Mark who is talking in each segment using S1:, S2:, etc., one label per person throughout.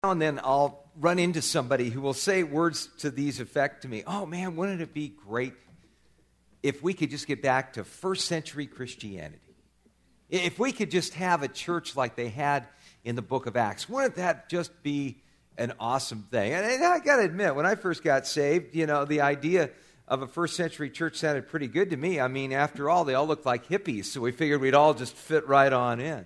S1: And then I'll run into somebody who will say words to these effect to me. Oh man, wouldn't it be great if we could just get back to first century Christianity? If we could just have a church like they had in the book of Acts, wouldn't that just be an awesome thing? And I got to admit, when I first got saved, the idea of a first century church sounded pretty good to me. I mean, after all, they all looked like hippies, so we figured we'd all just fit right on in.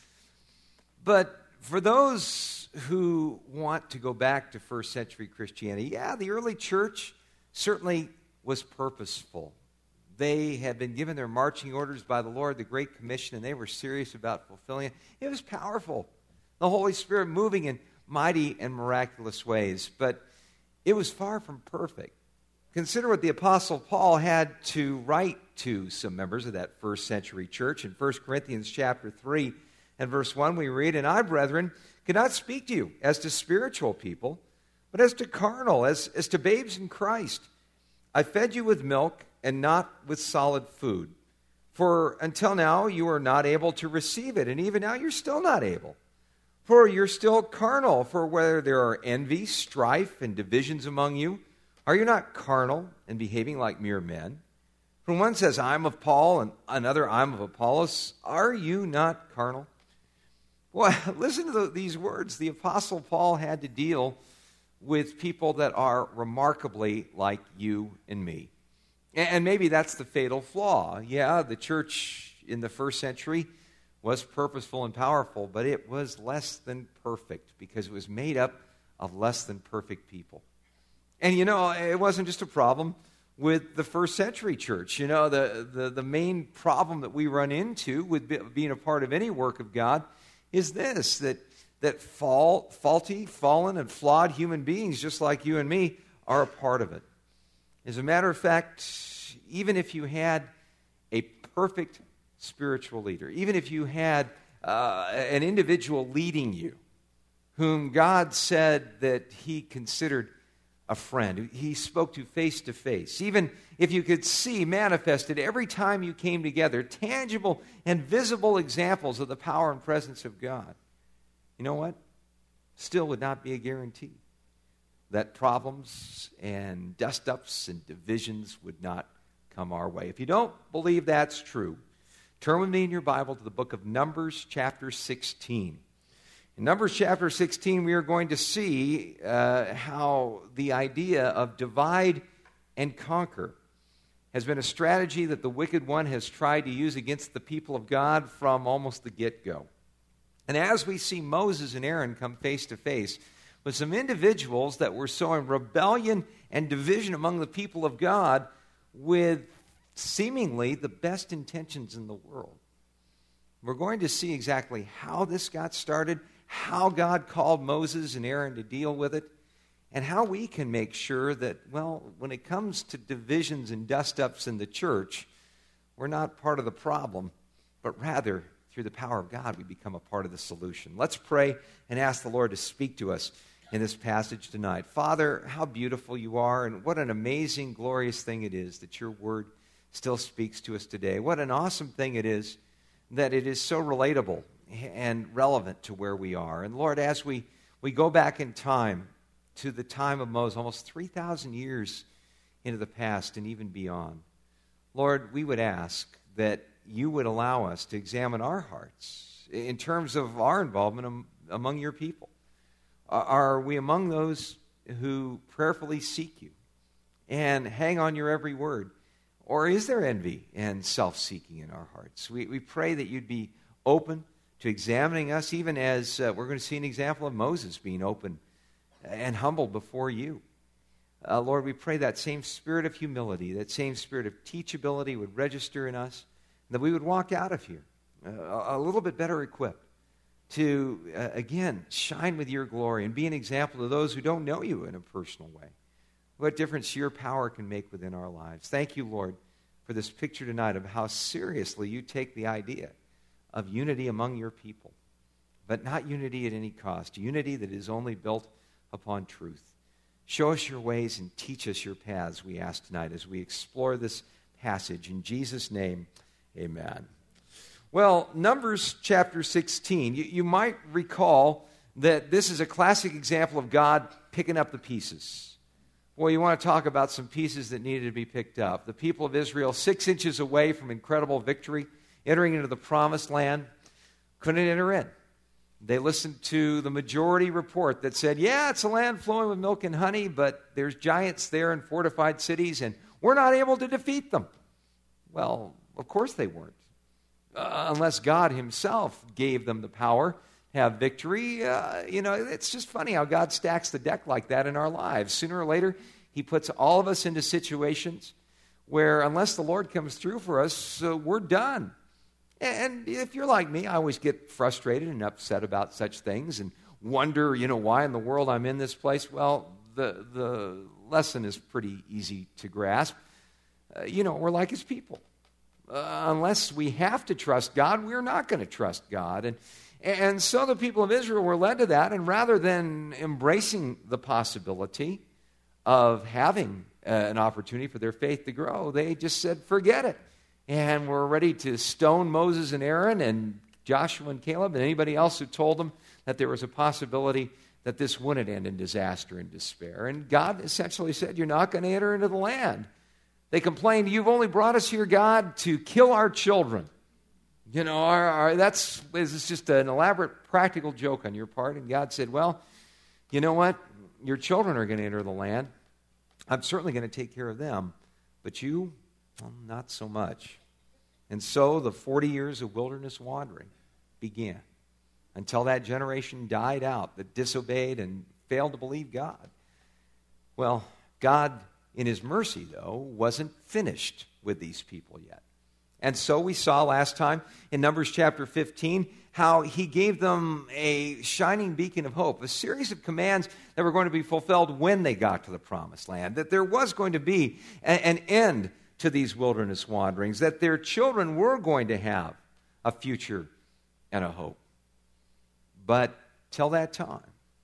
S1: But for those who want to go back to first century Christianity, yeah, the early church certainly was purposeful. They had been given their marching orders by the Lord, the Great Commission, and they were serious about fulfilling it. It was powerful. The Holy Spirit moving in mighty and miraculous ways, but it was far from perfect. Consider what the Apostle Paul had to write to some members of that first century church. In 1 Corinthians chapter 3 and verse 1, we read, "And I, brethren, cannot speak to you as to spiritual people, but as to carnal, as to babes in Christ. I fed you with milk and not with solid food. For until now you are not able to receive it, and even now you're still not able. For you're still carnal, for whether there are envy, strife, and divisions among you, are you not carnal and behaving like mere men? For one says, I'm of Paul, and another, I'm of Apollos. Are you not carnal?" Well, listen to these words. The Apostle Paul had to deal with people that are remarkably like you and me. And maybe that's the fatal flaw. Yeah, the church in the first century was purposeful and powerful, but it was less than perfect because it was made up of less than perfect people. And it wasn't just a problem with the first century church. The main problem that we run into with being a part of any work of God is this, that faulty, fallen, and flawed human beings, just like you and me, are a part of it. As a matter of fact, even if you had a perfect spiritual leader, even if you had an individual leading you, whom God said that he considered a friend, he spoke to face, even if you could see manifested every time you came together, tangible and visible examples of the power and presence of God, you know what? Still would not be a guarantee that problems and dust-ups and divisions would not come our way. If you don't believe that's true, turn with me in your Bible to the book of Numbers chapter 16. In Numbers chapter 16, we are going to see how the idea of divide and conquer has been a strategy that the wicked one has tried to use against the people of God from almost the get-go. And as we see Moses and Aaron come face to face with some individuals that were sowing rebellion and division among the people of God with seemingly the best intentions in the world, we're going to see exactly how this got started, how God called Moses and Aaron to deal with it, and how we can make sure that, when it comes to divisions and dust-ups in the church, we're not part of the problem, but rather, through the power of God, we become a part of the solution. Let's pray and ask the Lord to speak to us in this passage tonight. Father, how beautiful you are, and what an amazing, glorious thing it is that your word still speaks to us today. What an awesome thing it is that it is so relatable and relevant to where we are. And Lord, as we go back in time to the time of Moses, almost 3,000 years into the past and even beyond, Lord, we would ask that you would allow us to examine our hearts in terms of our involvement among your people. Are we among those who prayerfully seek you and hang on your every word? Or is there envy and self-seeking in our hearts? We pray that you'd be open to examining us, even as we're going to see an example of Moses being open and humble before you. Lord, we pray that same spirit of humility, that same spirit of teachability would register in us, and that we would walk out of here a little bit better equipped to, again, shine with your glory and be an example to those who don't know you in a personal way. What difference your power can make within our lives. Thank you, Lord, for this picture tonight of how seriously you take the idea of unity among your people, but not unity at any cost, unity that is only built upon truth. Show us your ways and teach us your paths, we ask tonight, as we explore this passage. In Jesus' name, amen. Well, Numbers chapter 16, you might recall that this is a classic example of God picking up the pieces. Well, you want to talk about some pieces that needed to be picked up. The people of Israel, 6 inches away from incredible victory, entering into the promised land, couldn't enter in. They listened to the majority report that said, yeah, it's a land flowing with milk and honey, but there's giants there and fortified cities, and we're not able to defeat them. Well, of course they weren't. Unless God himself gave them the power to have victory. It's just funny how God stacks the deck like that in our lives. Sooner or later, he puts all of us into situations where unless the Lord comes through for us, we're done. And if you're like me, I always get frustrated and upset about such things and wonder, why in the world I'm in this place. Well, the lesson is pretty easy to grasp. We're like his people. Unless we have to trust God, we're not going to trust God. And so the people of Israel were led to that, and rather than embracing the possibility of having an opportunity for their faith to grow, they just said, forget it. And were ready to stone Moses and Aaron and Joshua and Caleb and anybody else who told them that there was a possibility that this wouldn't end in disaster and despair. And God essentially said, you're not going to enter into the land. They complained, you've only brought us here, God, to kill our children. This is just an elaborate practical joke on your part. And God said, well, you know what? Your children are going to enter the land. I'm certainly going to take care of them. But you, well, not so much. And so the 40 years of wilderness wandering began until that generation died out that disobeyed and failed to believe God. Well, God, in his mercy, though, wasn't finished with these people yet. And so we saw last time in Numbers chapter 15 how he gave them a shining beacon of hope, a series of commands that were going to be fulfilled when they got to the promised land, that there was going to be an end to these wilderness wanderings, that their children were going to have a future and a hope. But till that time,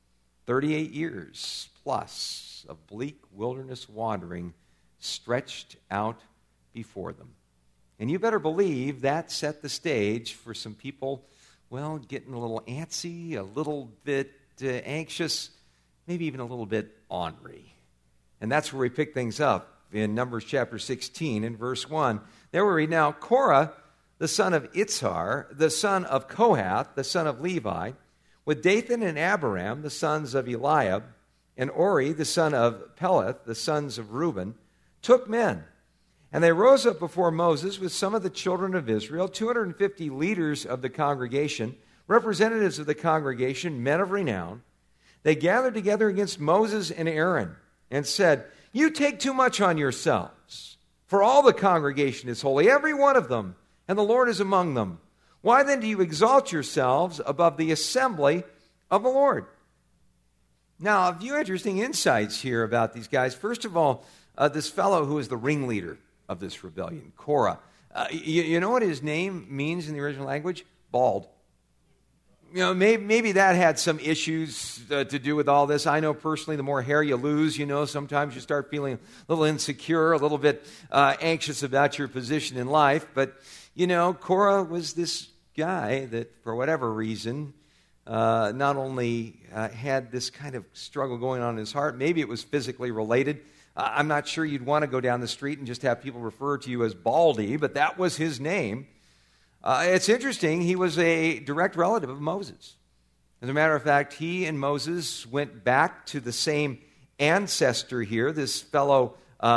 S1: 38 years plus of bleak wilderness wandering stretched out before them. And you better believe that set the stage for some people, well, getting a little antsy, a little bit anxious, maybe even a little bit ornery. And that's where we pick things up in Numbers chapter 16 and verse 1. There we read, now Korah, the son of Itzhar, the son of Kohath, the son of Levi, with Dathan and Abiram, the sons of Eliab, and Ori, the son of Peleth, the sons of Reuben, took men. And they rose up before Moses with some of the children of Israel, 250 leaders of the congregation, representatives of the congregation, men of renown. They gathered together against Moses and Aaron and said, you take too much on yourselves, for all the congregation is holy, every one of them, and the Lord is among them. Why then do you exalt yourselves above the assembly of the Lord? Now, a few interesting insights here about these guys. First of all, this fellow who is the ringleader of this rebellion, Korah. You know what his name means in the original language? Bald. Maybe that had some issues to do with all this. I know personally, the more hair you lose, sometimes you start feeling a little insecure, a little bit anxious about your position in life. But, Korah was this guy that, for whatever reason, not only had this kind of struggle going on in his heart, maybe it was physically related. I'm not sure you'd want to go down the street and just have people refer to you as Baldy, but that was his name. It's interesting, he was a direct relative of Moses. As a matter of fact, he and Moses went back to the same ancestor here, this fellow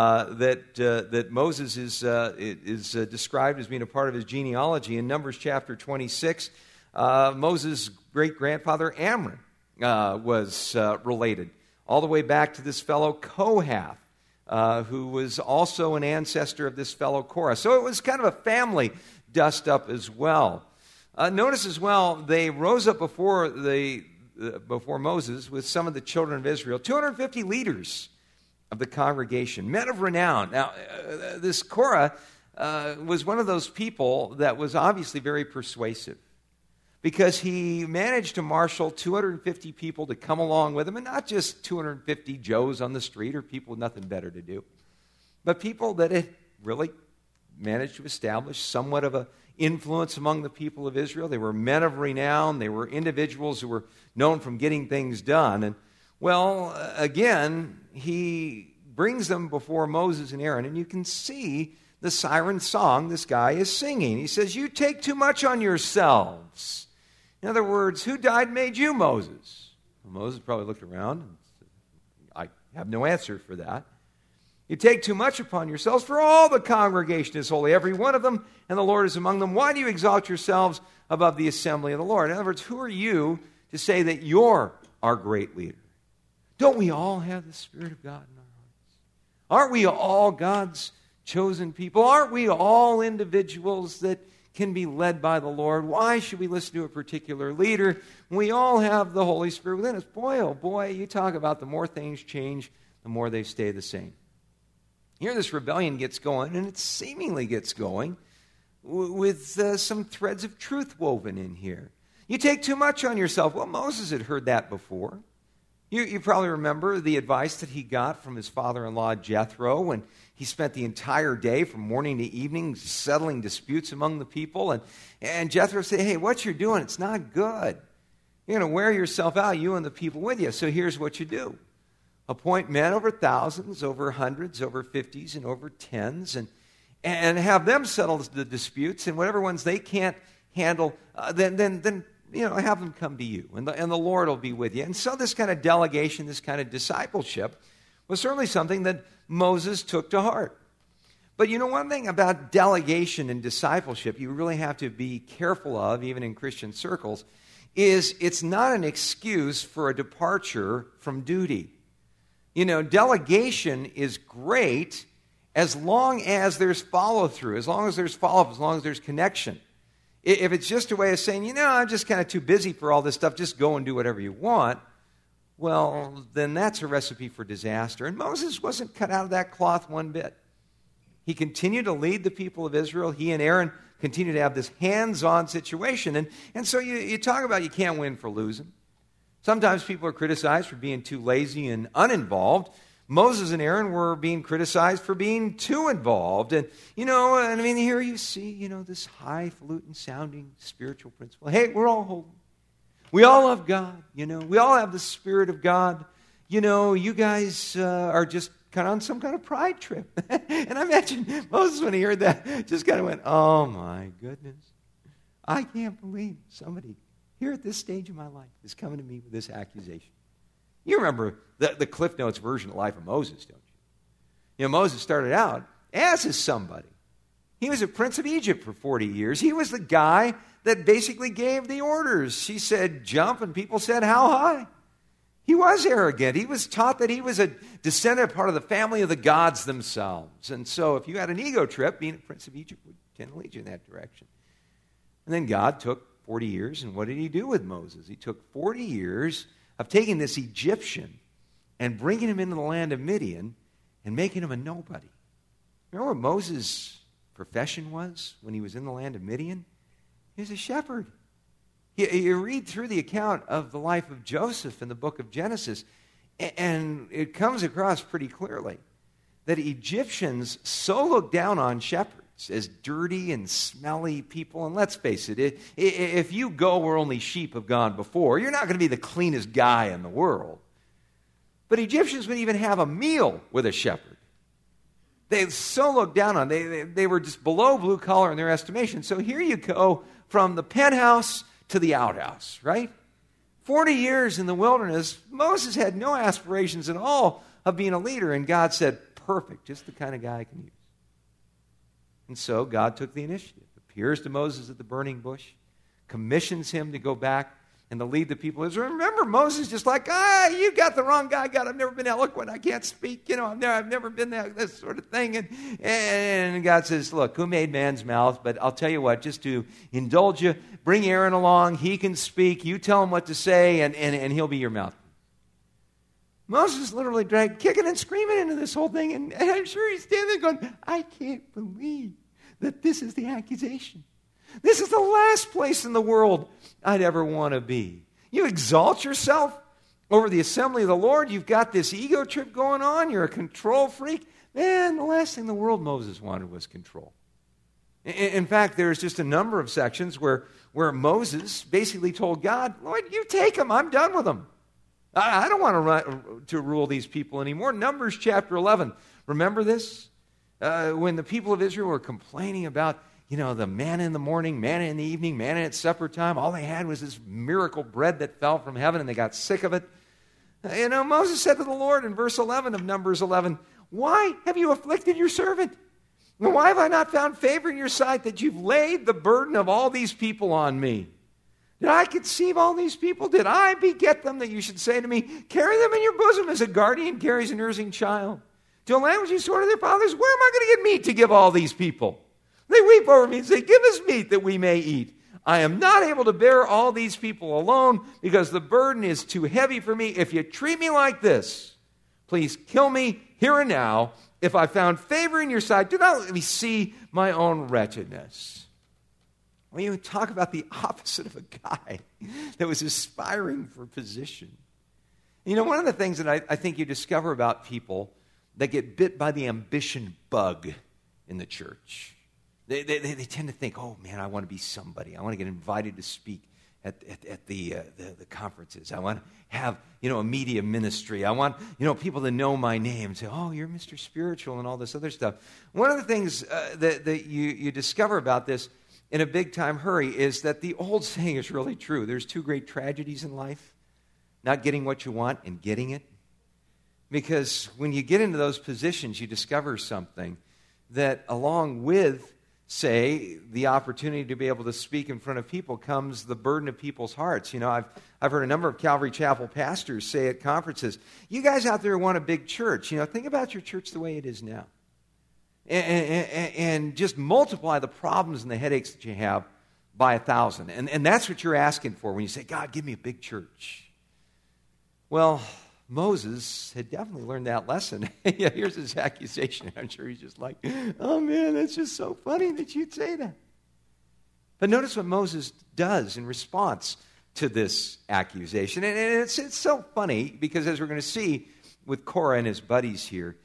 S1: that Moses is described as being a part of his genealogy. In Numbers chapter 26, Moses' great-grandfather Amram was related, all the way back to this fellow Kohath, who was also an ancestor of this fellow Korah. So it was kind of a family dust-up as well. Notice as well, they rose up before Moses with some of the children of Israel, 250 leaders of the congregation, men of renown. Now, this Korah was one of those people that was obviously very persuasive, because he managed to marshal 250 people to come along with him, and not just 250 Joes on the street or people with nothing better to do, but people that had really managed to establish somewhat of an influence among the people of Israel. They were men of renown. They were individuals who were known from getting things done. And, well, again, he brings them before Moses and Aaron, and you can see the siren song this guy is singing. He says, you take too much on yourselves. In other words, who died made you, Moses? Well, Moses probably looked around and said, I have no answer for that. You take too much upon yourselves, for all the congregation is holy, every one of them, and the Lord is among them. Why do you exalt yourselves above the assembly of the Lord? In other words, who are you to say that you're our great leader? Don't we all have the Spirit of God in our hearts? Aren't we all God's chosen people? Aren't we all individuals that can be led by the Lord? Why should we listen to a particular leader when we all have the Holy Spirit within us? Boy, oh boy, you talk about the more things change, the more they stay the same. Here this rebellion gets going, and it seemingly gets going with some threads of truth woven in here. You take too much on yourself. Well, Moses had heard that before. You probably remember the advice that he got from his father-in-law Jethro when he spent the entire day from morning to evening settling disputes among the people. And Jethro said, hey, what you're doing, it's not good. You're going to wear yourself out, you and the people with you. So here's what you do. Appoint men over thousands, over hundreds, over 50s, and over 10s, and have them settle the disputes, and whatever ones they can't handle, then have them come to you, and the Lord will be with you. And so this kind of delegation, this kind of discipleship was certainly something that Moses took to heart. But you know one thing about delegation and discipleship you really have to be careful of, even in Christian circles, is it's not an excuse for a departure from duty. You know, delegation is great as long as there's follow-through, as long as there's follow-up, as long as there's connection. If it's just a way of saying, I'm just kind of too busy for all this stuff, just go and do whatever you want, well, then that's a recipe for disaster. And Moses wasn't cut out of that cloth one bit. He continued to lead the people of Israel. He and Aaron continued to have this hands-on situation. And so you talk about you can't win for losing. Sometimes people are criticized for being too lazy and uninvolved. Moses and Aaron were being criticized for being too involved. And, here you see, this highfalutin sounding spiritual principle. Hey, we're all holy. We all love God, We all have the Spirit of God. You guys are just kind of on some kind of pride trip. And I imagine Moses, when he heard that, just kind of went, oh, my goodness. I can't believe somebody here at this stage of my life is coming to me with this accusation. You remember the Cliff Notes version of the life of Moses, don't you? Moses started out as a somebody. He was a prince of Egypt for 40 years. He was the guy that basically gave the orders. He said, jump, and people said, how high? He was arrogant. He was taught that he was a descendant, part of the family of the gods themselves. And so if you had an ego trip, being a prince of Egypt would tend to lead you in that direction. And then God took 40 years, and what did he do with Moses? He took 40 years of taking this Egyptian and bringing him into the land of Midian and making him a nobody. Remember what Moses' profession was when he was in the land of Midian? He was a shepherd. You read through the account of the life of Joseph in the book of Genesis, and it comes across pretty clearly that Egyptians so looked down on shepherds as dirty and smelly people. And let's face it, if you go where only sheep have gone before, you're not going to be the cleanest guy in the world. But Egyptians would even have a meal with a shepherd. They so looked down on they were just below blue collar in their estimation. So here you go from the penthouse to the outhouse, right? 40 years in the wilderness, Moses had no aspirations at all of being a leader, and God said, perfect, just the kind of guy I can use. And so God took the initiative, appears to Moses at the burning bush, commissions him to go back and to lead the people of Israel. Remember, Moses just like, you got the wrong guy, God. I've never been eloquent. I can't speak. I've never been this sort of thing. And God says, look, who made man's mouth? But I'll tell you what, just to indulge you, bring Aaron along. He can speak. You tell him what to say, and he'll be your mouth. Moses literally dragged kicking and screaming into this whole thing. And I'm sure he's standing there going, I can't believe that this is the accusation. This is the last place in the world I'd ever want to be. You exalt yourself over the assembly of the Lord. You've got this ego trip going on. You're a control freak. Man, the last thing in the world Moses wanted was control. In fact, there's just a number of sections where Moses basically told God, Lord, you take them. I'm done with them. I don't want to rule these people anymore. Numbers chapter 11. Remember this? When the people of Israel were complaining about, the manna in the morning, manna in the evening, manna at supper time. All they had was this miracle bread that fell from heaven, and they got sick of it. Moses said to the Lord in verse 11 of Numbers 11, why have you afflicted your servant? Why have I not found favor in your sight that you've laid the burden of all these people on me? Did I conceive all these people? Did I beget them that you should say to me, carry them in your bosom as a guardian carries a nursing child? To a land which you swore to their fathers, where am I going to get meat to give all these people? They weep over me and say, give us meat that we may eat. I am not able to bear all these people alone because the burden is too heavy for me. If you treat me like this, please kill me here and now. If I found favor in your sight, do not let me see my own wretchedness. When you talk about the opposite of a guy that was aspiring for position. One of the things that I think you discover about people that get bit by the ambition bug in the church, they tend to think, oh man, I want to be somebody. I want to get invited to speak at the conferences. I want to have, a media ministry. I want, people to know my name and say, oh, you're Mr. Spiritual and all this other stuff. One of the things that you discover about this in a big-time hurry is that the old saying is really true. There's two great tragedies in life, not getting what you want and getting it. Because when you get into those positions, you discover something that along with, say, the opportunity to be able to speak in front of people comes the burden of people's hearts. I've heard a number of Calvary Chapel pastors say at conferences, you guys out there want a big church. Think about your church the way it is now. And just multiply the problems and the headaches that you have by 1,000. And that's what you're asking for when you say, God, give me a big church. Well, Moses had definitely learned that lesson. Here's his accusation. I'm sure he's just like, oh man, that's just so funny that you'd say that. But notice what Moses does in response to this accusation. And it's so funny because as we're going to see with Korah and his buddies here,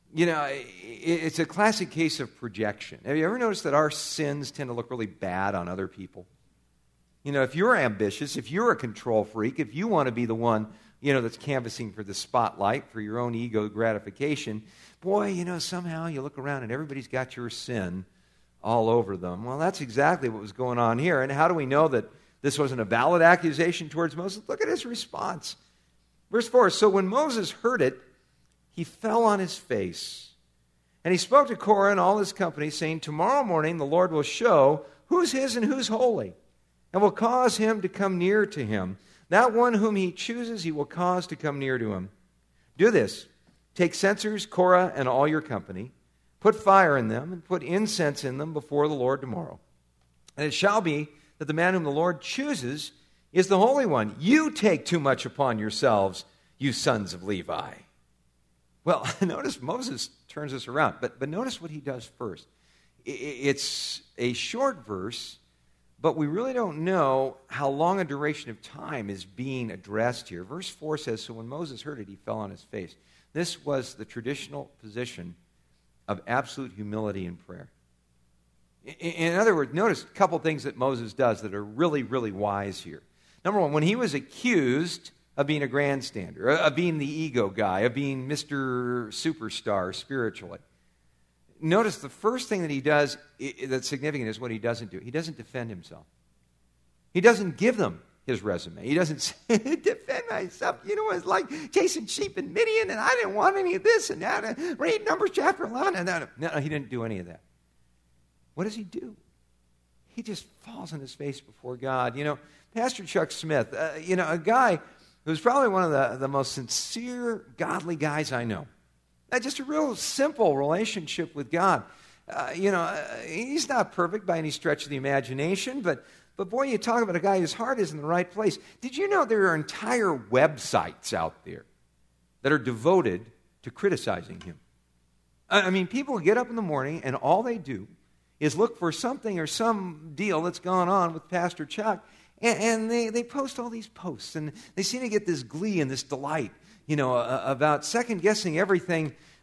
S1: it's a classic case of projection. Have you ever noticed that our sins tend to look really bad on other people? If you're ambitious, if you're a control freak, if you want to be the one, that's canvassing for the spotlight for your own ego gratification, boy, somehow you look around and everybody's got your sin all over them. Well, that's exactly what was going on here. And how do we know that this wasn't a valid accusation towards Moses? Look at his response. Verse 4, so when Moses heard it, he fell on his face. And he spoke to Korah and all his company, saying, tomorrow morning the Lord will show who's his and who's holy, and will cause him to come near to him. That one whom he chooses, he will cause to come near to him. Do this. Take censers, Korah, and all your company. Put fire in them, and put incense in them before the Lord tomorrow. And it shall be that the man whom the Lord chooses is the Holy One. You take too much upon yourselves, you sons of Levi. Well, notice Moses turns this around, but notice what he does first. It's a short verse, but we really don't know how long a duration of time is being addressed here. Verse 4 says, so when Moses heard it, he fell on his face. This was the traditional position of absolute humility in prayer. In other words, notice a couple things that Moses does that are really, really wise here. Number one, when he was accused of being a grandstander, of being the ego guy, of being Mr. Superstar spiritually, notice the first thing that he does that's significant is what he doesn't do. He doesn't defend himself. He doesn't give them his resume. He doesn't say, defend myself. It's like chasing sheep in Midian, and I didn't want any of this and that. Read Numbers chapter 11. And no, he didn't do any of that. What does he do? He just falls on his face before God. Pastor Chuck Smith, a guy who's probably one of the most sincere, godly guys I know. Just a real simple relationship with God. He's not perfect by any stretch of the imagination, but boy, you talk about a guy whose heart is in the right place. Did you know there are entire websites out there that are devoted to criticizing him? I mean, people get up in the morning and all they do is look for something or some deal that's gone on with Pastor Chuck, and they post all these posts, and they seem to get this glee and this delight, about second-guessing everything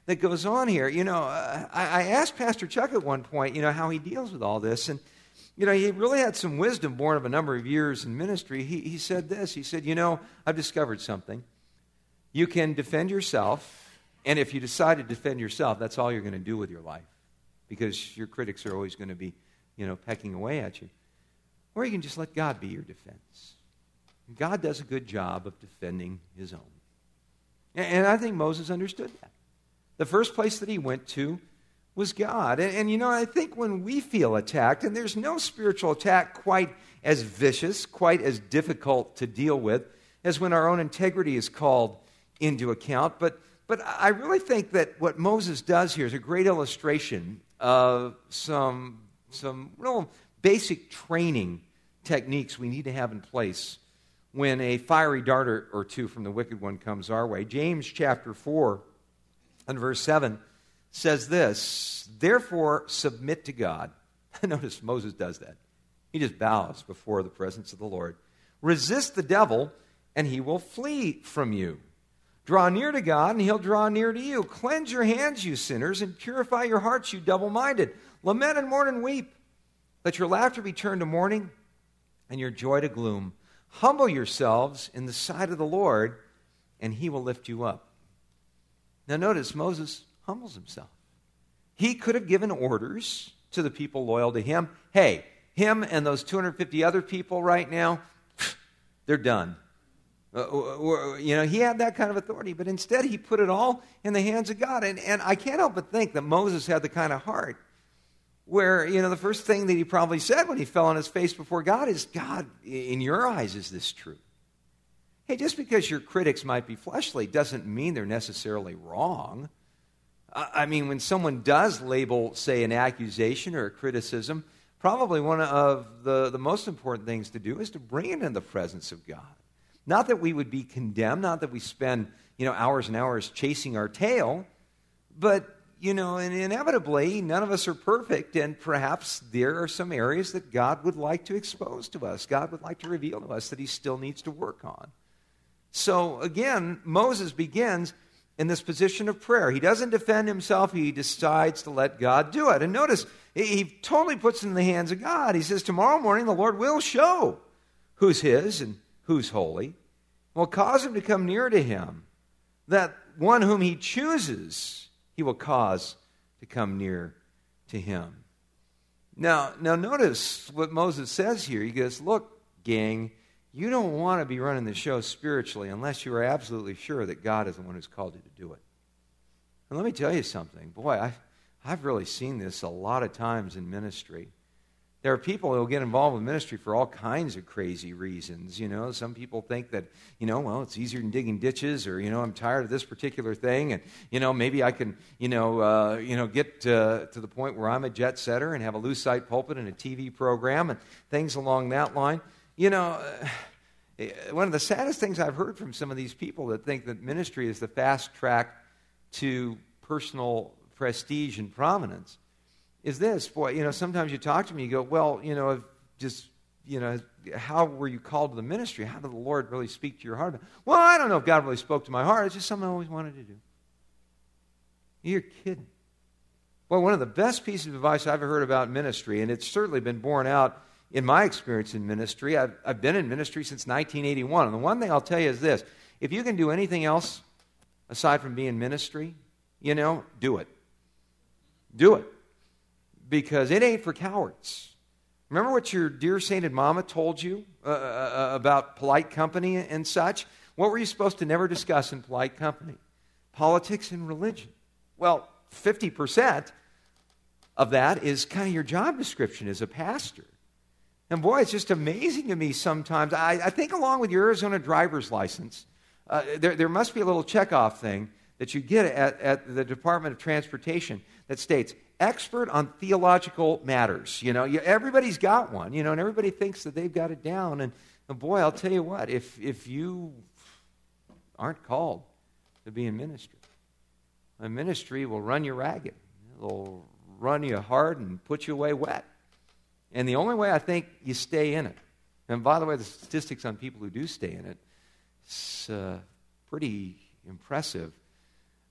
S1: that goes on here. I asked Pastor Chuck at one point, how he deals with all this. And, he really had some wisdom born of a number of years in ministry. He said this. He said, I've discovered something. You can defend yourself, and if you decide to defend yourself, that's all you're going to do with your life, because your critics are always going to be, pecking away at you. Or you can just let God be your defense. God does a good job of defending his own. And I think Moses understood that. The first place that he went to was God. And I think when we feel attacked, and there's no spiritual attack quite as vicious, quite as difficult to deal with, as when our own integrity is called into account. But I really think that what Moses does here is a great illustration of some real basic training techniques we need to have in place when a fiery dart or two from the wicked one comes our way. James chapter 4 and verse 7 says this, "Therefore submit to God." Notice Moses does that. He just bows before the presence of the Lord. "Resist the devil, and he will flee from you. Draw near to God, and he'll draw near to you. Cleanse your hands, you sinners, and purify your hearts, you double-minded. Lament and mourn and weep. Let your laughter be turned to mourning, and your joy to gloom. Humble yourselves in the sight of the Lord, and he will lift you up." Now notice, Moses humbles himself. He could have given orders to the people loyal to him. Hey, him and those 250 other people right now, they're done. He had that kind of authority, but instead he put it all in the hands of God. And I can't help but think that Moses had the kind of heart where, the first thing that he probably said when he fell on his face before God is, "God, in your eyes, is this true?" Hey, just because your critics might be fleshly doesn't mean they're necessarily wrong. I mean, when someone does label, say, an accusation or a criticism, probably one of the most important things to do is to bring it in the presence of God. Not that we would be condemned, not that we spend, hours and hours chasing our tail, but, and inevitably, none of us are perfect, and perhaps there are some areas that God would like to expose to us. God would like to reveal to us that he still needs to work on. So, again, Moses begins in this position of prayer. He doesn't defend himself. He decides to let God do it. And notice, he totally puts it in the hands of God. He says, tomorrow morning the Lord will show who's his and who's holy. Will cause him to come near to him. That one whom he chooses, he will cause to come near to him. Now notice what Moses says here. He goes, look, gang, you don't want to be running the show spiritually unless you are absolutely sure that God is the one who's called you to do it. And let me tell you something. Boy, I've really seen this a lot of times in ministry. There are people who will get involved with ministry for all kinds of crazy reasons. Some people think that, it's easier than digging ditches, or, I'm tired of this particular thing, and, maybe I can, get to the point where I'm a jet setter and have a loose-side pulpit and a TV program and things along that line. One of the saddest things I've heard from some of these people that think that ministry is the fast track to personal prestige and prominence is this. Boy, sometimes you talk to me, you go, well, how were you called to the ministry? How did the Lord really speak to your heart? Well, I don't know if God really spoke to my heart. It's just something I always wanted to do. You're kidding. Well, one of the best pieces of advice I've ever heard about ministry, and it's certainly been borne out in my experience in ministry. I've been in ministry since 1981. And the one thing I'll tell you is this. If you can do anything else aside from being ministry, do it. Do it. Because it ain't for cowards. Remember what your dear sainted mama told you about polite company and such? What were you supposed to never discuss in polite company? Politics and religion. Well, 50% of that is kind of your job description as a pastor. And boy, it's just amazing to me sometimes. I think along with your Arizona driver's license, there must be a little checkoff thing that you get at the Department of Transportation that states, expert on theological matters. Everybody's got one, and everybody thinks that they've got it down. And boy, I'll tell you what, if you aren't called to be in ministry, a ministry will run you ragged. It'll run you hard and put you away wet. And the only way I think you stay in it, and by the way, the statistics on people who do stay in it, it's pretty impressive.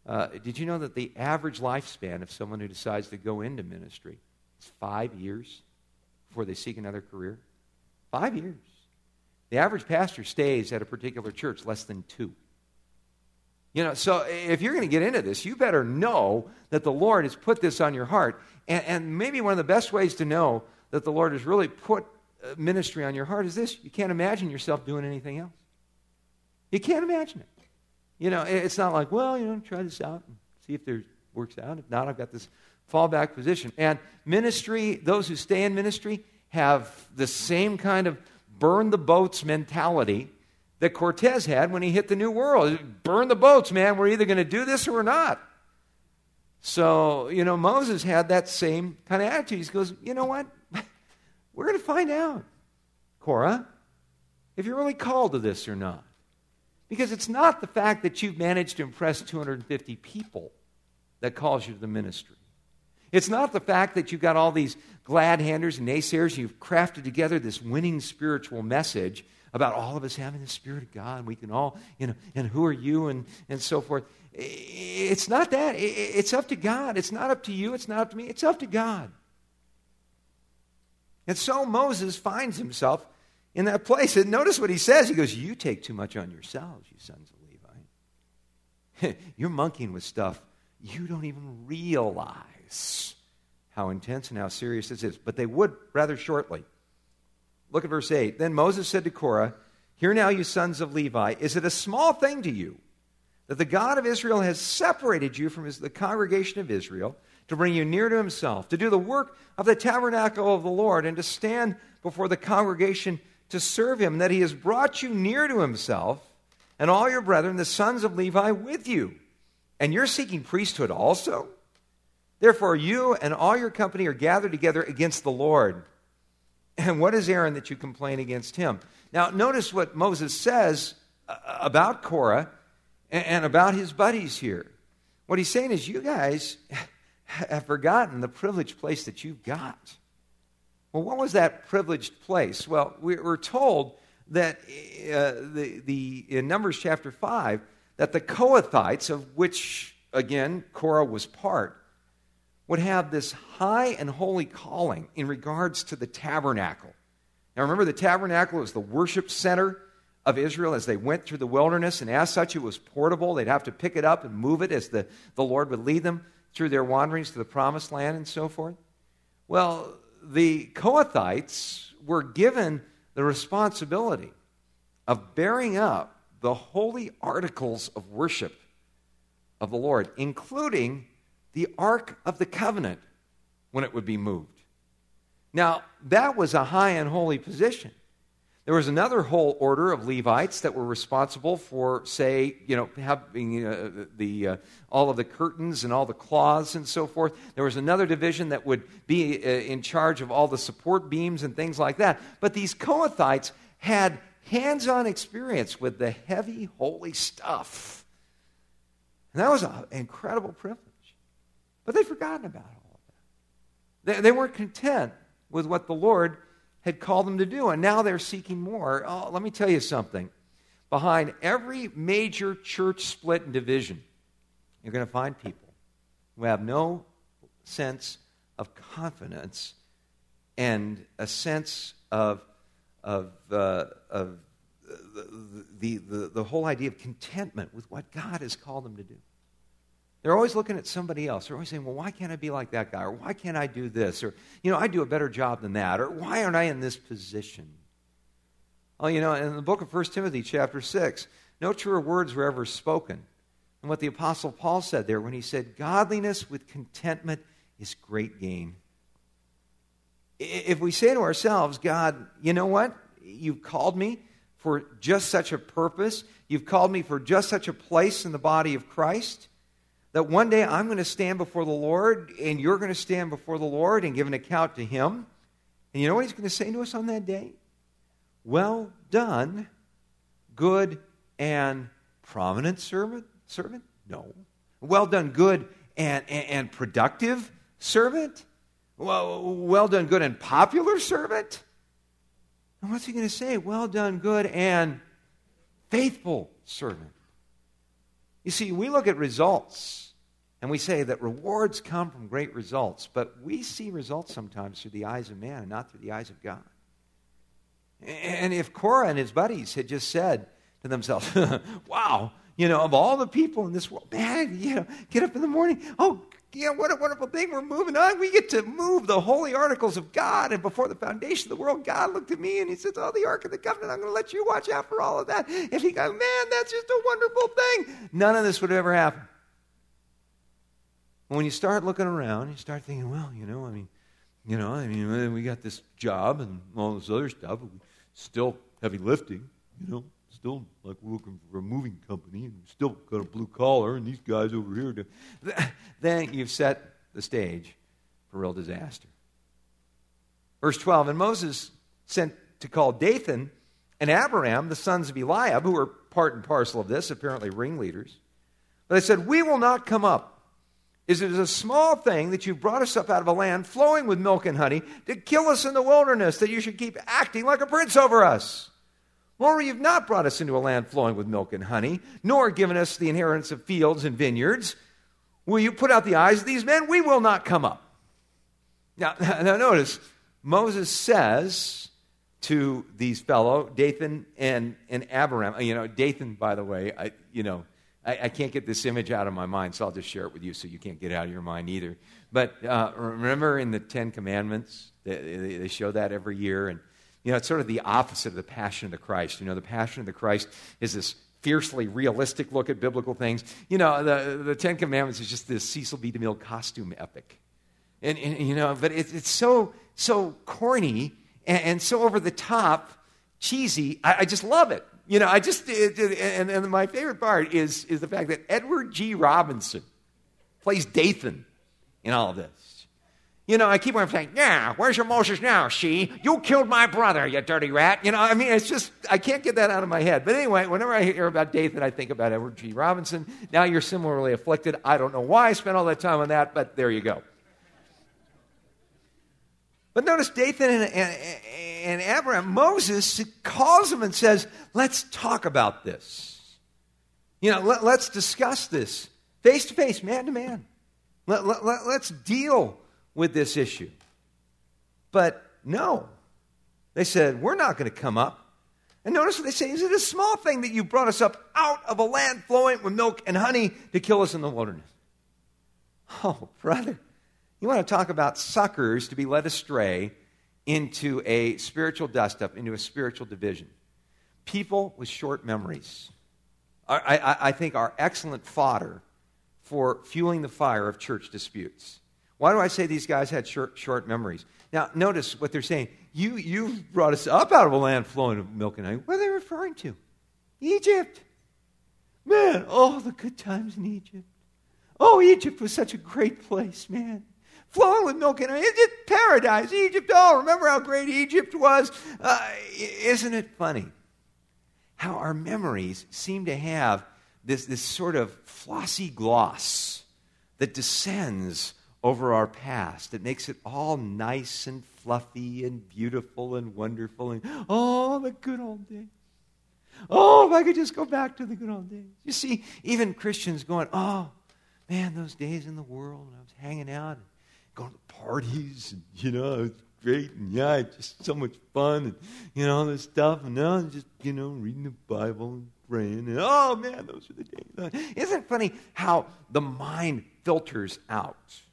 S1: Did you know that the average lifespan of someone who decides to go into ministry is 5 years before they seek another career? 5 years. The average pastor stays at a particular church less than 2. So if you're going to get into this, you better know that the Lord has put this on your heart. And maybe one of the best ways to know that the Lord has really put ministry on your heart is this: you can't imagine yourself doing anything else. You can't imagine it. It's not like, try this out and see if it works out. If not, I've got this fallback position. And ministry, those who stay in ministry have the same kind of burn the boats mentality that Cortez had when he hit the New World. Burn the boats, man. We're either going to do this or we're not. So, Moses had that same kind of attitude. He goes, you know what? We're going to find out, Korah, if you're really called to this or not. Because it's not the fact that you've managed to impress 250 people that calls you to the ministry. It's not the fact that you've got all these glad-handers and naysayers, you've crafted together this winning spiritual message about all of us having the Spirit of God, and we can all, and who are you, and so forth. It's not that. It's up to God. It's not up to you. It's not up to me. It's up to God. And so Moses finds himself in that place. And notice what he says. He goes, you take too much on yourselves, you sons of Levi. You're monkeying with stuff you don't even realize how intense and how serious this is. But they would rather shortly. Look at verse 8. Then Moses said to Korah, hear now, you sons of Levi, is it a small thing to you that the God of Israel has separated you from the congregation of Israel to bring you near to himself, to do the work of the tabernacle of the Lord, and to stand before the congregation to serve him, that he has brought you near to himself, and all your brethren, the sons of Levi, with you? And you're seeking priesthood also? Therefore you and all your company are gathered together against the Lord. And what is Aaron that you complain against him? Now, notice what Moses says about Korah and about his buddies here. What he's saying is, you guys have forgotten the privileged place that you've got. Well, what was that privileged place? Well, we're told that in Numbers chapter 5, that the Kohathites, of which, again, Korah was part, would have this high and holy calling in regards to the tabernacle. Now remember, the tabernacle was the worship center of Israel as they went through the wilderness, and as such it was portable. They'd have to pick it up and move it as the Lord would lead them through their wanderings to the promised land and so forth. Well, the Kohathites were given the responsibility of bearing up the holy articles of worship of the Lord, including the Ark of the Covenant when it would be moved. Now, that was a high and holy position. There was another whole order of Levites that were responsible for, say, having all of the curtains and all the cloths and so forth. There was another division that would be in charge of all the support beams and things like that. But these Kohathites had hands-on experience with the heavy, holy stuff. And that was an incredible privilege. But they'd forgotten about all of that. They weren't content with what the Lord had called them to do, and now they're seeking more. Oh, let me tell you something. Behind every major church split and division, you're going to find people who have no sense of confidence and a sense of the whole idea of contentment with what God has called them to do. They're always looking at somebody else. They're always saying, well, why can't I be like that guy? Or why can't I do this? Or, I do a better job than that. Or why aren't I in this position? Oh, in the book of 1 Timothy chapter 6, no truer words were ever spoken than what the Apostle Paul said there when he said, godliness with contentment is great gain. If we say to ourselves, God, you know what? You've called me for just such a purpose. You've called me for just such a place in the body of Christ, that one day I'm going to stand before the Lord, and you're going to stand before the Lord and give an account to him. And you know what he's going to say to us on that day? Well done, good and prominent servant? No. Well done, good and productive servant? Well done, good and popular servant? And what's he going to say? Well done, good and faithful servant. You You see, we look at results, and we say that rewards come from great results, but we see results sometimes through the eyes of man and not through the eyes of God. And if Korah and his buddies had just said to themselves, wow, of all the people in this world, man, get up in the morning, oh, what a wonderful thing, we're moving on. We get to move the holy articles of God, and before the foundation of the world, God looked at me and he says, oh, the Ark of the Covenant, I'm going to let you watch out for all of that. If he goes, man, that's just a wonderful thing. None of this would ever happen. When you start looking around, you start thinking, well, we got this job and all this other stuff, but we still heavy lifting, still like we're working for a moving company and still got a blue collar and these guys over here. Then you've set the stage for real disaster. Verse 12, and Moses sent to call Dathan and Abiram, the sons of Eliab, who were part and parcel of this, apparently ringleaders. But they said, we will not come up. Is it a small thing that you brought us up out of a land flowing with milk and honey to kill us in the wilderness, that you should keep acting like a prince over us? Moreover, you've not brought us into a land flowing with milk and honey, nor given us the inheritance of fields and vineyards. Will you put out the eyes of these men? We will not come up. Now notice, Moses says to these fellow, Dathan and Abiram. Dathan, by the way, I can't get this image out of my mind, so I'll just share it with you so you can't get it out of your mind either. But remember in the Ten Commandments, they show that every year, and it's sort of the opposite of the Passion of the Christ. The Passion of the Christ is this fiercely realistic look at biblical things. The Ten Commandments is just this Cecil B. DeMille costume epic. But it's so corny and so over the top, cheesy. I just love it. And my favorite part is the fact that Edward G. Robinson plays Dathan in all of this. I keep on saying, yeah, where's your Moses now, she? You killed my brother, you dirty rat. It's just, I can't get that out of my head. But anyway, whenever I hear about Dathan, I think about Edward G. Robinson. Now you're similarly afflicted. I don't know why I spent all that time on that, but there you go. But notice Dathan and Abraham, Moses calls them and says, let's talk about this. Let's discuss this face to face, man to man. Let's deal with this issue. But no, they said, we're not going to come up. And notice what they say, is it a small thing that you brought us up out of a land flowing with milk and honey to kill us in the wilderness? Oh, brother, you want to talk about suckers to be led astray into a spiritual dust-up, into a spiritual division. People with short memories, I think, are excellent fodder for fueling the fire of church disputes. Why do I say these guys had short memories? Now, notice what they're saying. You brought us up out of a land flowing with milk and honey. What are they referring to? Egypt. Man, oh, the good times in Egypt. Oh, Egypt was such a great place, man. Flowing with milk and honey. It's paradise, Egypt. Oh, remember how great Egypt was? Isn't it funny how our memories seem to have this sort of flossy gloss that descends over our past. It makes it all nice and fluffy and beautiful and wonderful. And, oh, the good old days. Oh, if I could just go back to the good old days. You see, even Christians going, oh, man, those days in the world when I was hanging out and going to parties and, it was great. And, yeah, just so much fun and, all this stuff. And now I'm just, reading the Bible and praying. And, oh, man, those are the days. Isn't it funny how the mind filters out?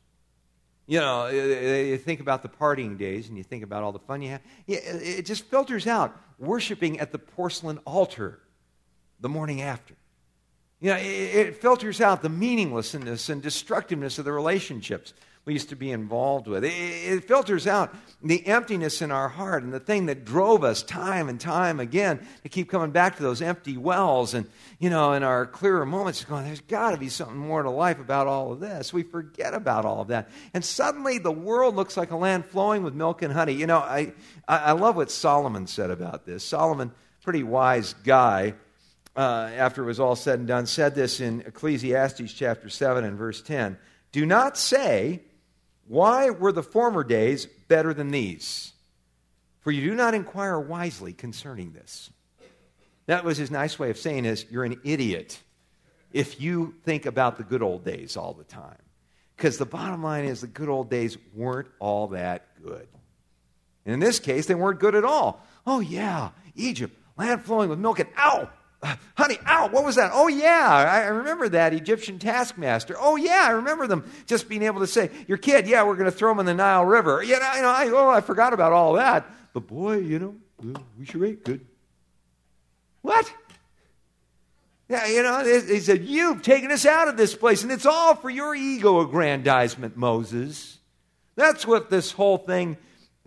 S1: You think about the partying days and you think about all the fun you have. It just filters out worshiping at the porcelain altar the morning after. It filters out the meaninglessness and destructiveness of the relationships we used to be involved with. It filters out the emptiness in our heart and the thing that drove us time and time again to keep coming back to those empty wells. And, in our clearer moments, going, there's got to be something more to life about all of this. We forget about all of that. And suddenly the world looks like a land flowing with milk and honey. I love what Solomon said about this. Solomon, pretty wise guy, after it was all said and done, said this in Ecclesiastes chapter 7 and verse 10. Do not say, why were the former days better than these? For you do not inquire wisely concerning this. That was his nice way of saying is, you're an idiot if you think about the good old days all the time. Because the bottom line is the good old days weren't all that good. And in this case, they weren't good at all. Oh, yeah, Egypt, land flowing with milk and, ow, honey, ow, what was that? Oh, yeah, I remember that Egyptian taskmaster. Oh, yeah, I remember them just being able to say, your kid, yeah, we're going to throw him in the Nile River. I forgot about all that. But boy, we sure ate good. What? Yeah, he said, you've taken us out of this place, and it's all for your ego aggrandizement, Moses. That's what this whole thing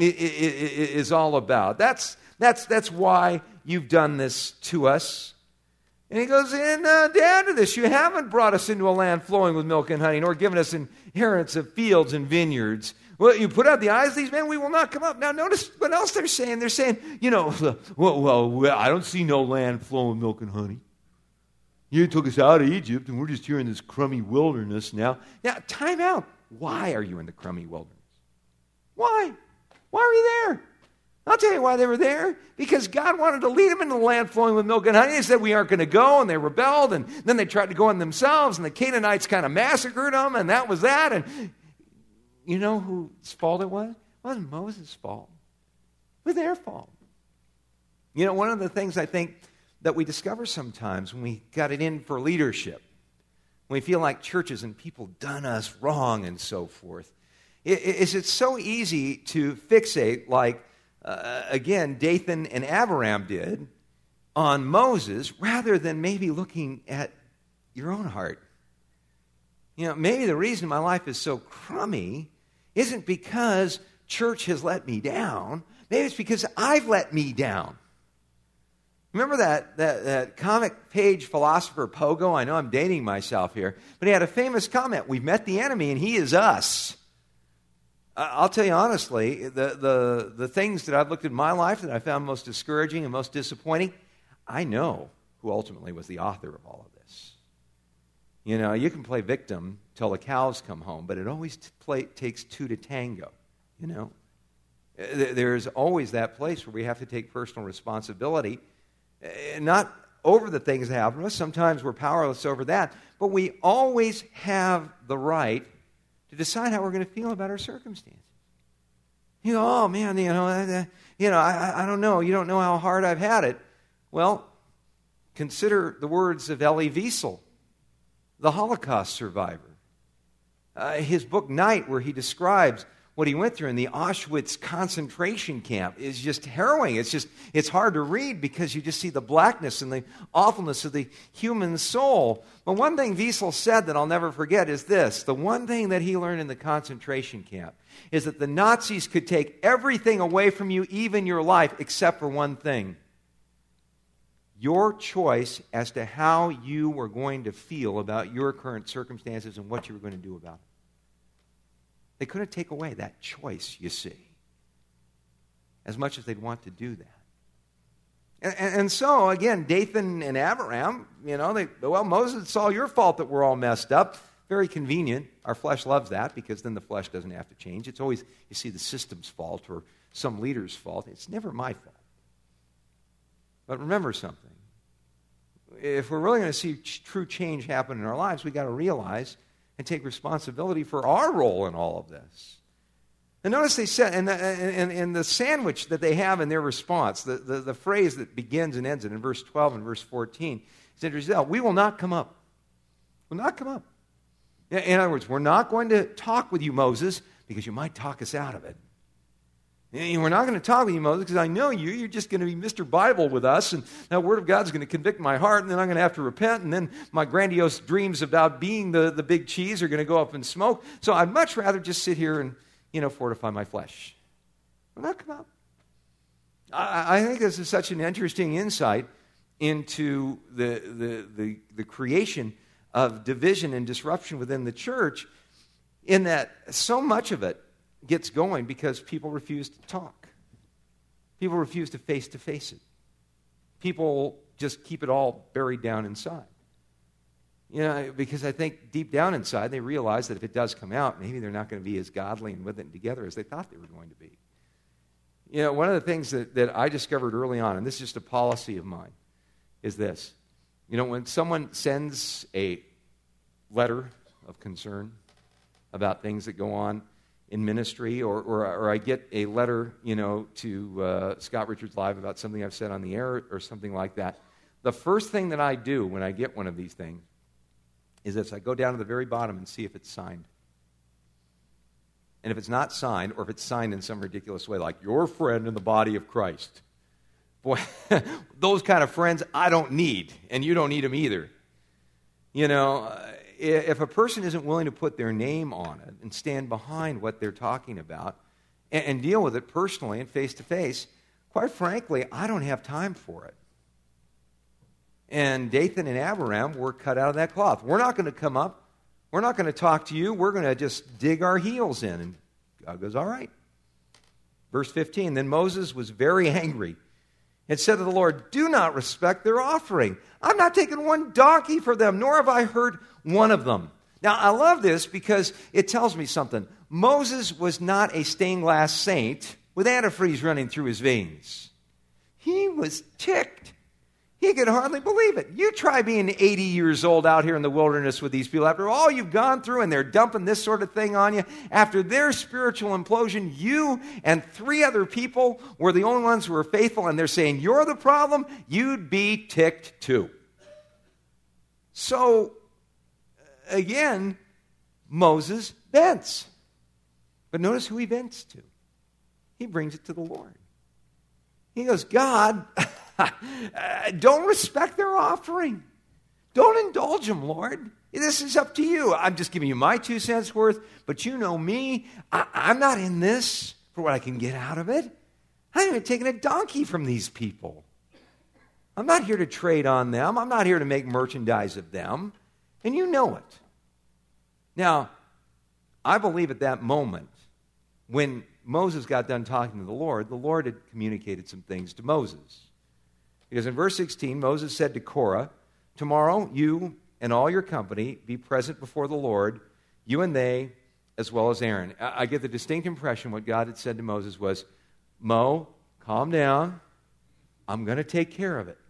S1: is all about. That's why you've done this to us. And he goes, and to add to this, you haven't brought us into a land flowing with milk and honey, nor given us inheritance of fields and vineyards. Well, you put out the eyes of these men, we will not come up. Now, notice what else they're saying. They're saying, well, I don't see no land flowing with milk and honey. You took us out of Egypt, and we're just here in this crummy wilderness now. Now, time out. Why are you in the crummy wilderness? Why? Why are you there? I'll tell you why they were there. Because God wanted to lead them into the land flowing with milk and honey. They said we aren't going to go, and they rebelled, and then they tried to go in themselves, and the Canaanites kind of massacred them, and that was that. And you know whose fault it was? It wasn't Moses' fault. It was their fault. One of the things I think that we discover sometimes when we got it in for leadership, when we feel like churches and people done us wrong and so forth, is it's so easy to fixate like, again, Dathan and Abiram did on Moses rather than maybe looking at your own heart. Maybe the reason my life is so crummy isn't because church has let me down. Maybe it's because I've let me down. Remember that comic page philosopher Pogo? I know I'm dating myself here, but he had a famous comment, we've met the enemy and he is us. I'll tell you honestly, the things that I've looked at in my life that I found most discouraging and most disappointing, I know who ultimately was the author of all of this. You can play victim till the cows come home, but it always takes two to tango, There's always that place where we have to take personal responsibility, not over the things that happen to us. Sometimes we're powerless over that, but we always have the right to decide how we're going to feel about our circumstances. Oh man, I don't know. You don't know how hard I've had it. Well, consider the words of Elie Wiesel, the Holocaust survivor. His book Night, where he describes what he went through in the Auschwitz concentration camp, is just harrowing. It's hard to read because you just see the blackness and the awfulness of the human soul. But one thing Wiesel said that I'll never forget is this. The one thing that he learned in the concentration camp is that the Nazis could take everything away from you, even your life, except for one thing. Your choice as to how you were going to feel about your current circumstances and what you were going to do about it. They couldn't take away that choice, you see, as much as they'd want to do that. And so, again, Dathan and Abiram, Moses, it's all your fault that we're all messed up. Very convenient. Our flesh loves that because then the flesh doesn't have to change. It's always, you see, the system's fault or some leader's fault. It's never my fault. But remember something. If we're really going to see true change happen in our lives, we've got to realize and take responsibility for our role in all of this. And notice they said, in the sandwich that they have in their response, the phrase that begins and ends it in verse 12 and verse 14, is interesting. We will not come up. Will not come up. In other words, we're not going to talk with you, Moses, because you might talk us out of it. We're not going to talk with you, Moses, because I know you. You're just going to be Mr. Bible with us, and that Word of God is going to convict my heart, and then I'm going to have to repent, and then my grandiose dreams about being the big cheese are going to go up in smoke. So I'd much rather just sit here and, fortify my flesh. Will not come up. I think this is such an interesting insight into the creation of division and disruption within the church, in that so much of it gets going because people refuse to talk. People refuse to face it. People just keep it all buried down inside. Because I think deep down inside they realize that if it does come out, maybe they're not going to be as godly and with it and together as they thought they were going to be. One of the things that I discovered early on, and this is just a policy of mine, is this. You know, when someone sends a letter of concern about things that go on in ministry, or I get a letter, to Scott Richards Live about something I've said on the air or something like that, the first thing that I do when I get one of these things is this: I go down to the very bottom and see if it's signed. And if it's not signed, or if it's signed in some ridiculous way, like your friend in the body of Christ, boy, those kind of friends I don't need, and you don't need them either. If a person isn't willing to put their name on it and stand behind what they're talking about and deal with it personally and face to face, quite frankly, I don't have time for it. And Dathan and Abiram were cut out of that cloth. We're not going to come up. We're not going to talk to you. We're going to just dig our heels in. And God goes, all right. Verse 15, then Moses was very angry and said to the Lord, do not respect their offering. I'm not taking one donkey for them, nor have I hurt one of them. Now, I love this because it tells me something. Moses was not a stained glass saint with antifreeze running through his veins. He was ticked. He could hardly believe it. You try being 80 years old out here in the wilderness with these people after all you've gone through, and they're dumping this sort of thing on you. After their spiritual implosion, you and 3 other people were the only ones who were faithful, and they're saying, you're the problem. You'd be ticked too. So, again, Moses vents. But notice who he vents to. He brings it to the Lord. He goes, God, don't respect their offering. Don't indulge them, Lord. This is up to you. I'm just giving you my 2 cents worth, but you know me. I'm not in this for what I can get out of it. I haven't taken a donkey from these people. I'm not here to trade on them. I'm not here to make merchandise of them. And you know it. Now, I believe at that moment, when Moses got done talking to the Lord had communicated some things to Moses. Because in verse 16, Moses said to Korah, tomorrow you and all your company be present before the Lord, you and they, as well as Aaron. I get the distinct impression what God had said to Moses was, Mo, calm down. I'm going to take care of it.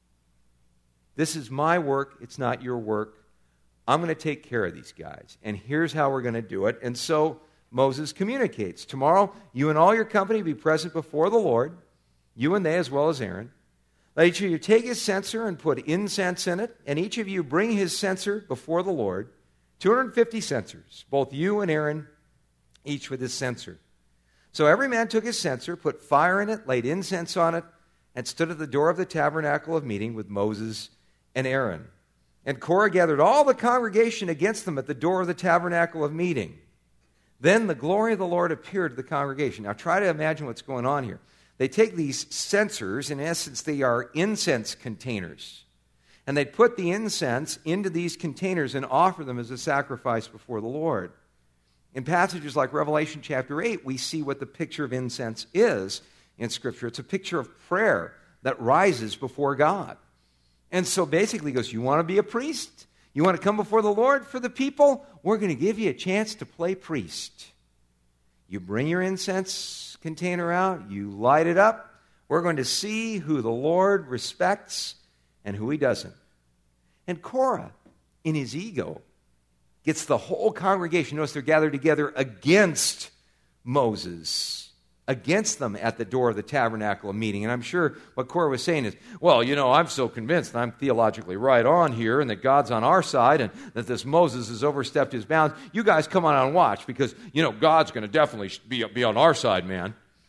S1: This is my work. It's not your work. I'm going to take care of these guys. And here's how we're going to do it. And so Moses communicates. Tomorrow, you and all your company be present before the Lord, you and they as well as Aaron. Let each of you take his censer and put incense in it, and each of you bring his censer before the Lord, 250 censers, both you and Aaron, each with his censer. So every man took his censer, put fire in it, laid incense on it, and stood at the door of the tabernacle of meeting with Moses and Aaron. And Korah gathered all the congregation against them at the door of the tabernacle of meeting. Then the glory of the Lord appeared to the congregation. Now try to imagine what's going on here. They take these censers, in essence they are incense containers, and they put the incense into these containers and offer them as a sacrifice before the Lord. In passages like Revelation chapter 8, we see what the picture of incense is in Scripture. It's a picture of prayer that rises before God. And so basically he goes, you want to be a priest? You want to come before the Lord for the people? We're going to give you a chance to play priest. You bring your incense container out, you light it up. We're going to see who the Lord respects and who he doesn't. And Korah, in his ego, gets the whole congregation. Notice they're gathered together against Moses, against them at the door of the tabernacle of meeting. And I'm sure what Korah was saying is, well, I'm so convinced I'm theologically right on here and that God's on our side and that this Moses has overstepped his bounds. You guys come on and watch because, God's going to definitely be on our side, man.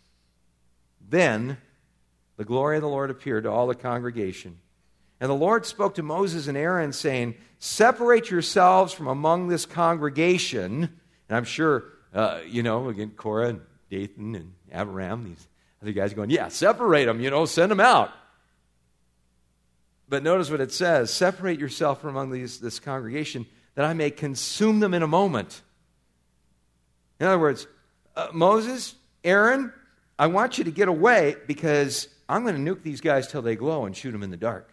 S1: Then the glory of the Lord appeared to all the congregation. And the Lord spoke to Moses and Aaron, saying, separate yourselves from among this congregation. And I'm sure, again, Korah and Dathan and Abiram, these other guys going, yeah, separate them, send them out. But notice what it says, separate yourself from among this congregation, that I may consume them in a moment. In other words, Moses, Aaron, I want you to get away because I'm going to nuke these guys till they glow and shoot them in the dark.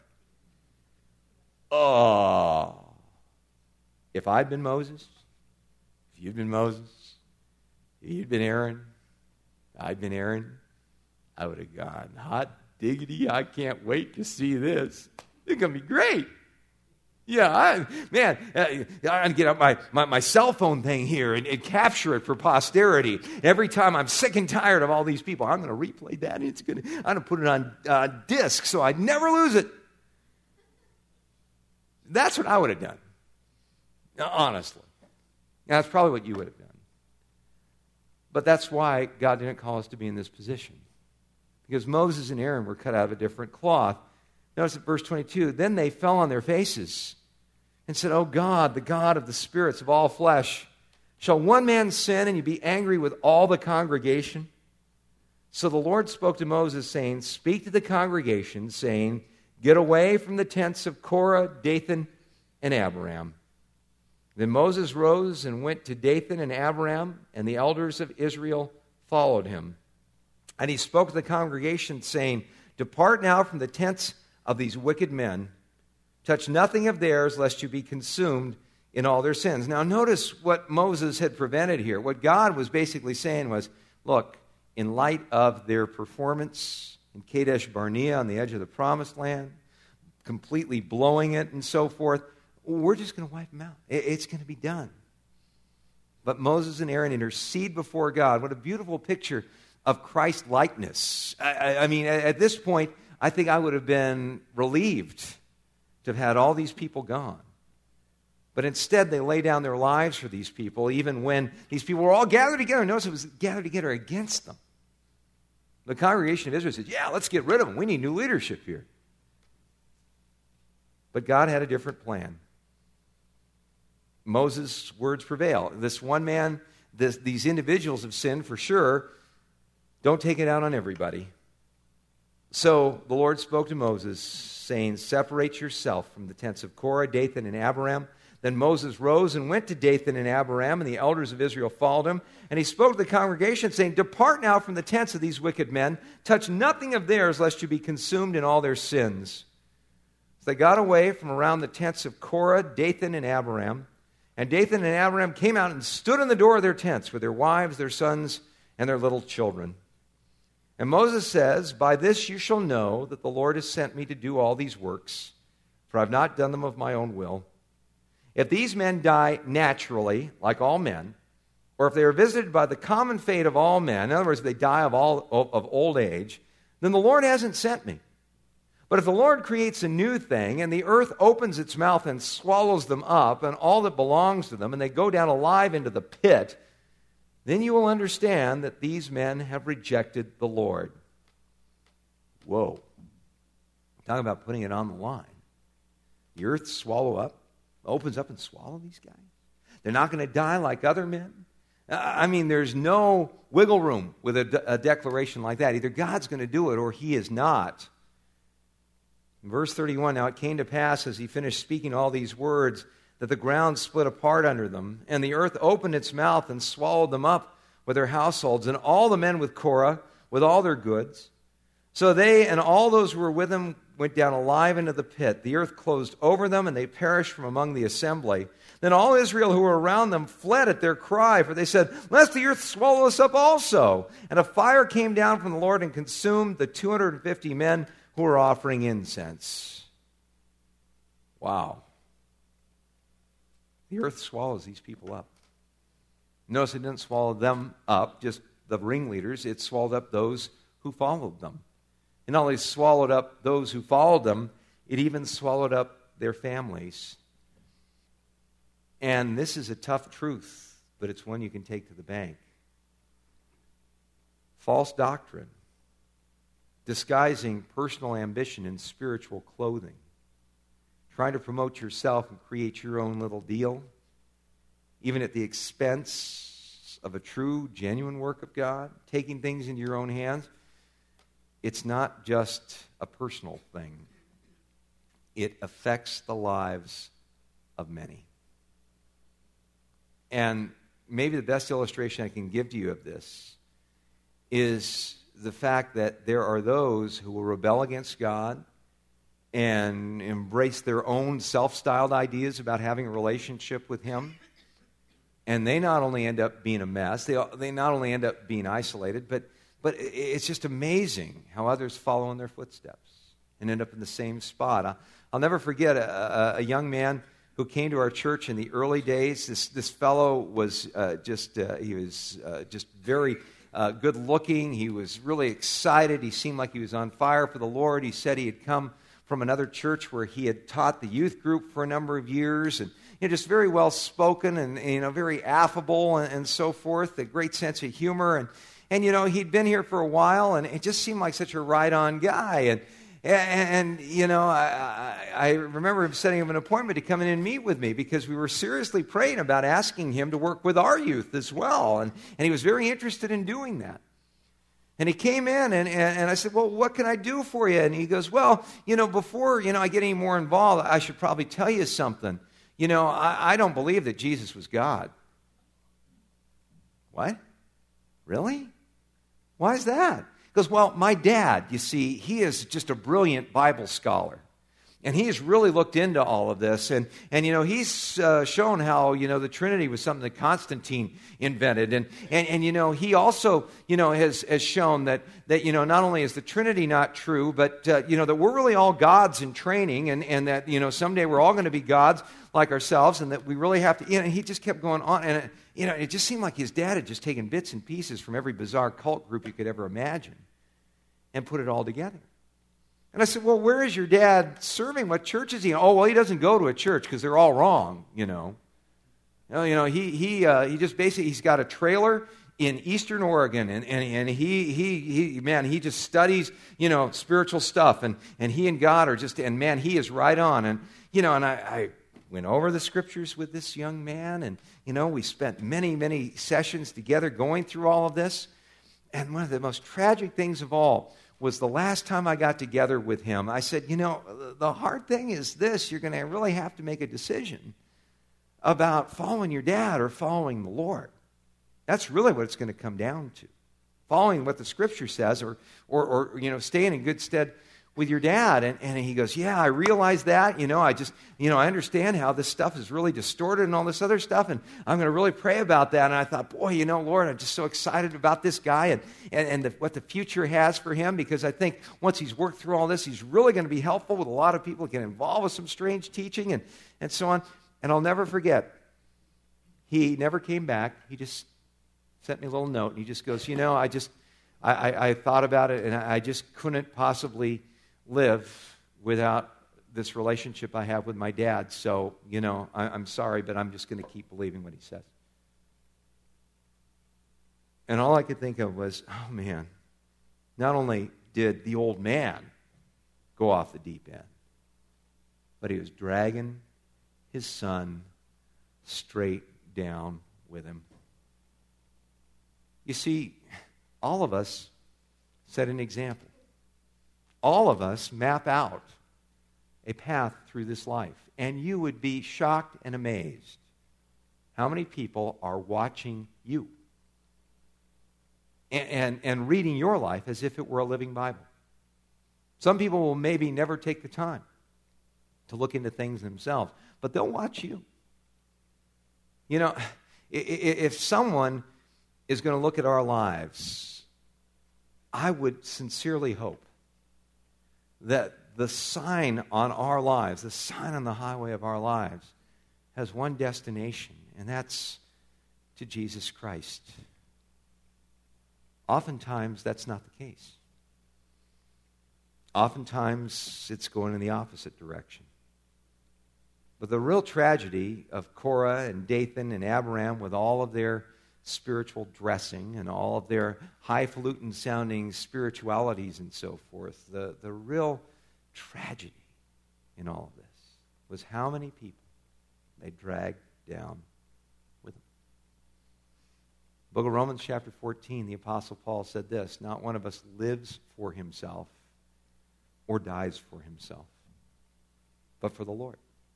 S1: Oh, if I'd been Moses, if you'd been Moses, if you'd been Aaron, I'd been Aaron, I would have gone, hot diggity, I can't wait to see this. It's going to be great. Yeah, I'm going to get out my cell phone thing here and capture it for posterity. Every time I'm sick and tired of all these people, I'm going to replay that. And I'm going to put it on disc so I never lose it. That's what I would have done, honestly. That's probably what you would have done. But that's why God didn't call us to be in this position. Because Moses and Aaron were cut out of a different cloth. Notice at verse 22, then they fell on their faces and said, "O God, the God of the spirits of all flesh, shall one man sin and you be angry with all the congregation?" So the Lord spoke to Moses, saying, "Speak to the congregation, saying, get away from the tents of Korah, Dathan, and Abiram." Then Moses rose and went to Dathan and Abiram, and the elders of Israel followed him. And he spoke to the congregation, saying, "Depart now from the tents of these wicked men. Touch nothing of theirs, lest you be consumed in all their sins." Now notice what Moses had prevented here. What God was basically saying was, look, in light of their performance in Kadesh Barnea on the edge of the promised land, completely blowing it and so forth, we're just going to wipe them out. It's going to be done. But Moses and Aaron intercede before God. What a beautiful picture of Christ-likeness. I mean, at this point, I think I would have been relieved to have had all these people gone. But instead, they lay down their lives for these people, even when these people were all gathered together. Notice it was gathered together against them. The congregation of Israel said, yeah, let's get rid of them. We need new leadership here. But God had a different plan. Moses' words prevail. This one man, these individuals have sinned for sure. Don't take it out on everybody. So the Lord spoke to Moses, saying, "Separate yourself from the tents of Korah, Dathan, and Abiram." Then Moses rose and went to Dathan and Abiram, and the elders of Israel followed him. And he spoke to the congregation, saying, "Depart now from the tents of these wicked men. Touch nothing of theirs, lest you be consumed in all their sins." So they got away from around the tents of Korah, Dathan, and Abiram. And Dathan and Abiram came out and stood in the door of their tents with their wives, their sons, and their little children. And Moses says, "By this you shall know that the Lord has sent me to do all these works, for I have not done them of my own will. If these men die naturally, like all men, or if they are visited by the common fate of all men," in other words, they die of old age, "then the Lord hasn't sent me. But if the Lord creates a new thing, and the earth opens its mouth and swallows them up, and all that belongs to them, and they go down alive into the pit, then you will understand that these men have rejected the Lord." Whoa. Talking about putting it on the line. The earth opens up and swallow these guys. They're not going to die like other men. I mean, there's no wiggle room with a declaration like that. Either God's going to do it or he is not. In verse 31, "Now it came to pass as he finished speaking all these words that the ground split apart under them, and the earth opened its mouth and swallowed them up with their households, and all the men with Korah, with all their goods. So they and all those who were with them went down alive into the pit. The earth closed over them, and they perished from among the assembly. Then all Israel who were around them fled at their cry, for they said, 'Lest the earth swallow us up also.' And a fire came down from the Lord and consumed the 250 men who were offering incense." Wow. The earth swallows these people up. Notice it didn't swallow them up, just the ringleaders. It swallowed up those who followed them. It not only swallowed up those who followed them, it even swallowed up their families. And this is a tough truth, but it's one you can take to the bank. False doctrine, disguising personal ambition in spiritual clothing, trying to promote yourself and create your own little deal, even at the expense of a true, genuine work of God, taking things into your own hands. It's not just a personal thing. It affects the lives of many. And maybe the best illustration I can give to you of this is the fact that there are those who will rebel against God and embrace their own self-styled ideas about having a relationship with Him. And they not only end up being a mess, they not only end up being isolated, but it's just amazing how others follow in their footsteps and end up in the same spot. I'll never forget a young man who came to our church in the early days. This fellow was just very good looking. He was really excited. He seemed like he was on fire for the Lord. He said he had come from another church where he had taught the youth group for a number of years, and just very well spoken and very affable and so forth. A great sense of humor, and he'd been here for a while, and it just seemed like such a right-on guy. And I remember him setting up an appointment to come in and meet with me because we were seriously praying about asking him to work with our youth as well. And he was very interested in doing that. And he came in, and I said, well, what can I do for you? And he goes, well, before I get any more involved, I should probably tell you something. I don't believe that Jesus was God. What? Really? Why is that? He goes, well, my dad, you see, he is just a brilliant Bible scholar. And he has really looked into all of this. And he's shown how, the Trinity was something that Constantine invented. And he also, has shown that not only is the Trinity not true, but, that we're really all gods in training. And that, someday we're all going to be gods like ourselves. And that we really have to, and he just kept going on. And, it just seemed like his dad had just taken bits and pieces from every bizarre cult group you could ever imagine and put it all together. And I said, well, where is your dad serving? What church is he in? Oh, well, he doesn't go to a church because they're all wrong, He just basically, he's got a trailer in Eastern Oregon, and he just studies, spiritual stuff, and he and God are just, and man, he is right on. And, and I went over the scriptures with this young man, and, we spent many, many sessions together going through all of this. And one of the most tragic things of all was the last time I got together with him. I said, the hard thing is this. You're going to really have to make a decision about following your dad or following the Lord. That's really what it's going to come down to. Following what the Scripture says or staying in good stead with your dad. And he goes, yeah, I realize that. I understand how this stuff is really distorted and all this other stuff, and I'm going to really pray about that. And I thought, boy, Lord, I'm just so excited about this guy and what the future has for him, because I think once he's worked through all this, he's really going to be helpful with a lot of people, get involved with some strange teaching and so on. And I'll never forget, he never came back. He just sent me a little note, and he just goes, I thought about it, and I just couldn't possibly live without this relationship I have with my dad. So, I'm sorry, but I'm just going to keep believing what he says. And all I could think of was, oh man, not only did the old man go off the deep end, but he was dragging his son straight down with him. You see, all of us set an example. All of us map out a path through this life. And you would be shocked and amazed how many people are watching you and reading your life as if it were a living Bible. Some people will maybe never take the time to look into things themselves, but they'll watch you. If someone is going to look at our lives, I would sincerely hope that the sign on our lives, the sign on the highway of our lives, has one destination, and that's to Jesus Christ. Oftentimes, that's not the case. Oftentimes, it's going in the opposite direction. But the real tragedy of Korah and Dathan and Abiram, with all of their spiritual dressing and all of their highfalutin sounding spiritualities and so forth, the real tragedy in all of this was how many people they dragged down with them. Book of Romans chapter 14, the Apostle Paul said this, not one of us lives for himself or dies for himself, but for the Lord.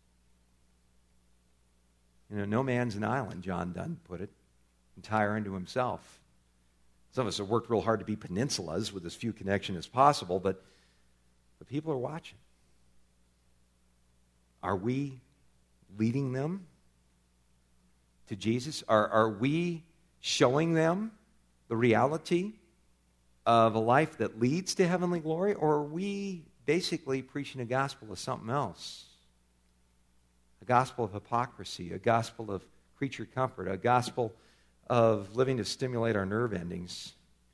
S1: No man's an island, John Donne put it, entire unto himself. Some of us have worked real hard to be peninsulas with as few connection as possible, but people are watching. Are we leading them to Jesus? Are we showing them the reality of a life that leads to heavenly glory, or are we basically preaching a gospel of something else. A gospel of hypocrisy, a gospel of creature comfort, a gospel of living to stimulate our nerve endings.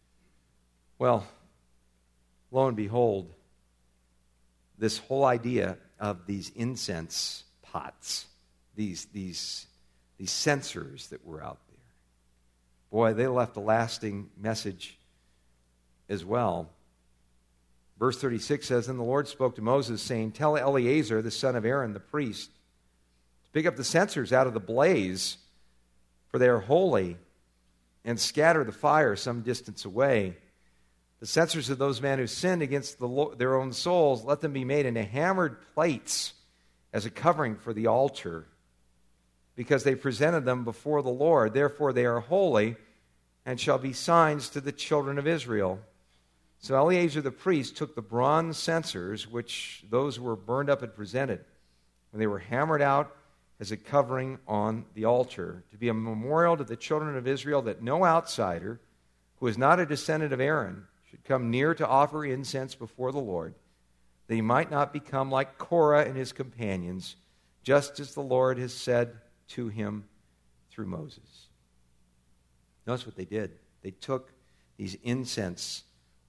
S1: Well, lo and behold, this whole idea of these incense pots, these censers that were out there, boy, they left a lasting message as well. Verse 36 says, "And the Lord spoke to Moses, saying, Tell Eleazar, the son of Aaron, the priest, to pick up the censers out of the blaze, for they are holy, and scatter the fire some distance away. The censers of those men who sinned against their own souls, let them be made into hammered plates as a covering for the altar, because they presented them before the Lord. Therefore they are holy, and shall be signs to the children of Israel." So Eleazar the priest took the bronze censers, which those who were burned up had presented, when they were hammered out as a covering on the altar, to be a memorial to the children of Israel that no outsider who is not a descendant of Aaron should come near to offer incense before the Lord, that he might not become like Korah and his companions, just as the Lord has said to him through Moses. Notice what they did. They took these incense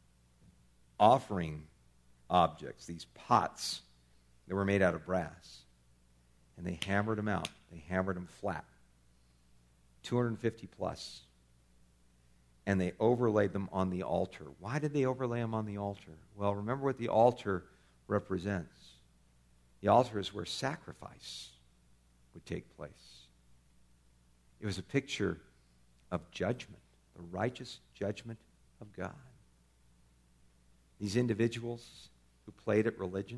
S1: offering objects, these pots that were made out of brass, and they hammered them out. They hammered them flat, 250 plus, and they overlaid them on the altar. Why did they overlay them on the altar? Well, remember what the altar represents. The altar is where sacrifice would take place. It was a picture of judgment, the righteous judgment of God. These individuals who played at religion,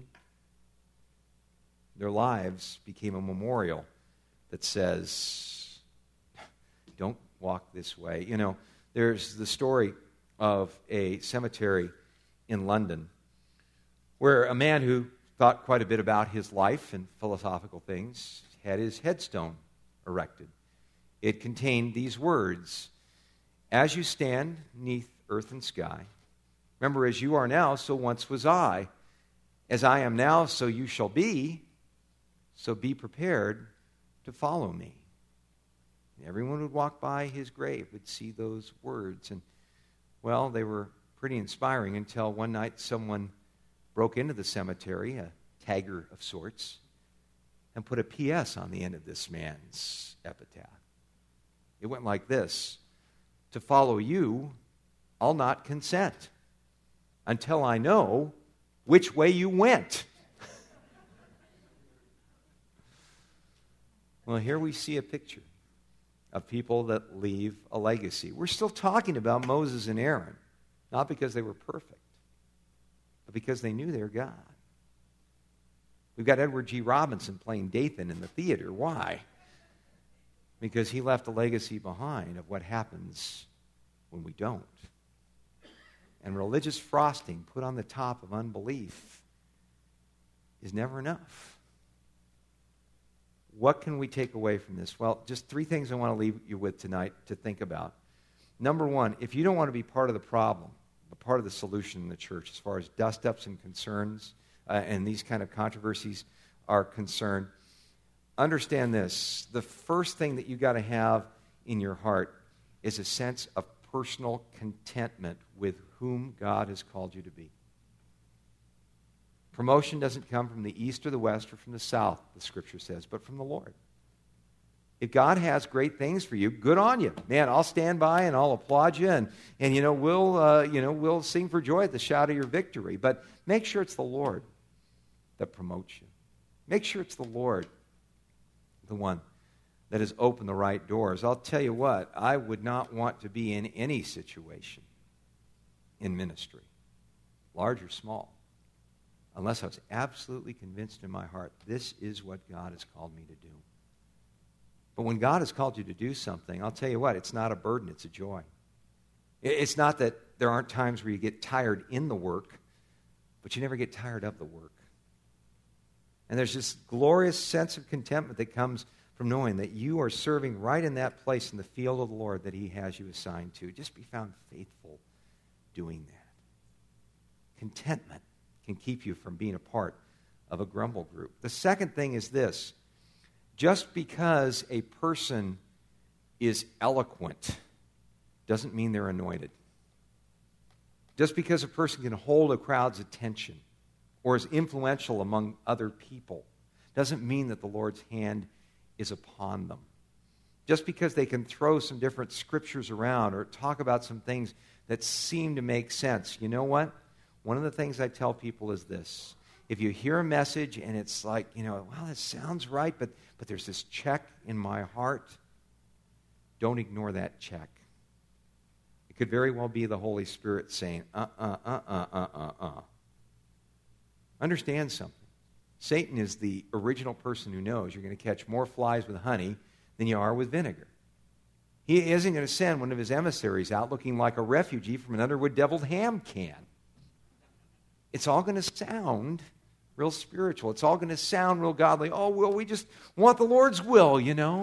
S1: their lives became a memorial that says, don't walk this way. You know, there's the story of a cemetery in London where a man who thought quite a bit about his life and philosophical things had his headstone erected. It contained these words, "As you stand neath earth and sky, remember, as you are now, so once was I. As I am now, so you shall be. So be prepared to follow me." And everyone who would walk by his grave would see those words. And, well, they were pretty inspiring until one night someone broke into the cemetery, a tagger of sorts, and put a P.S. on the end of this man's epitaph. It went like this: "To follow you, I'll not consent until I know which way you went." Well, here we see a picture of people that leave a legacy. We're still talking about Moses and Aaron, not because they were perfect, but because they knew their God. We've got Edward G. Robinson playing Dathan in the theater. Why? Because he left a legacy behind of what happens when we don't. And religious frosting put on the top of unbelief is never enough. What can we take away from this? Well, just three things I want to leave you with tonight to think about. Number one, if you don't want to be part of the problem, but part of the solution in the church as far as dust-ups and concerns and these kind of controversies are concerned, understand this. The first thing that you've got to have in your heart is a sense of personal contentment with whom God has called you to be. Promotion doesn't come from the east or the west or from the south, the Scripture says, but from the Lord. If God has great things for you, good on you. Man, I'll stand by and I'll applaud you, and we'll sing for joy at the shout of your victory. But make sure it's the Lord that promotes you. Make sure it's the Lord, the one that has opened the right doors. I'll tell you what, I would not want to be in any situation in ministry, large or small, unless I was absolutely convinced in my heart, this is what God has called me to do. But when God has called you to do something, I'll tell you what, it's not a burden, it's a joy. It's not that there aren't times where you get tired in the work, but you never get tired of the work. And there's this glorious sense of contentment that comes from knowing that you are serving right in that place in the field of the Lord that He has you assigned to. Just be found faithful doing that. Contentment. can keep you from being a part of a grumble group. The second thing is this. Just because a person is eloquent doesn't mean they're anointed. Just because a person can hold a crowd's attention or is influential among other people doesn't mean that the Lord's hand is upon them. Just because they can throw some different scriptures around or talk about some things that seem to make sense. You know what? One of the things I tell people is this. If you hear a message and it's like, wow, that sounds right, but there's this check in my heart, don't ignore that check. It could very well be the Holy Spirit saying, Understand something. Satan is the original person who knows you're going to catch more flies with honey than you are with vinegar. He isn't going to send one of his emissaries out looking like a refugee from an Underwood deviled ham can. It's all going to sound real spiritual. It's all going to sound real godly. Oh, well, we just want the Lord's will,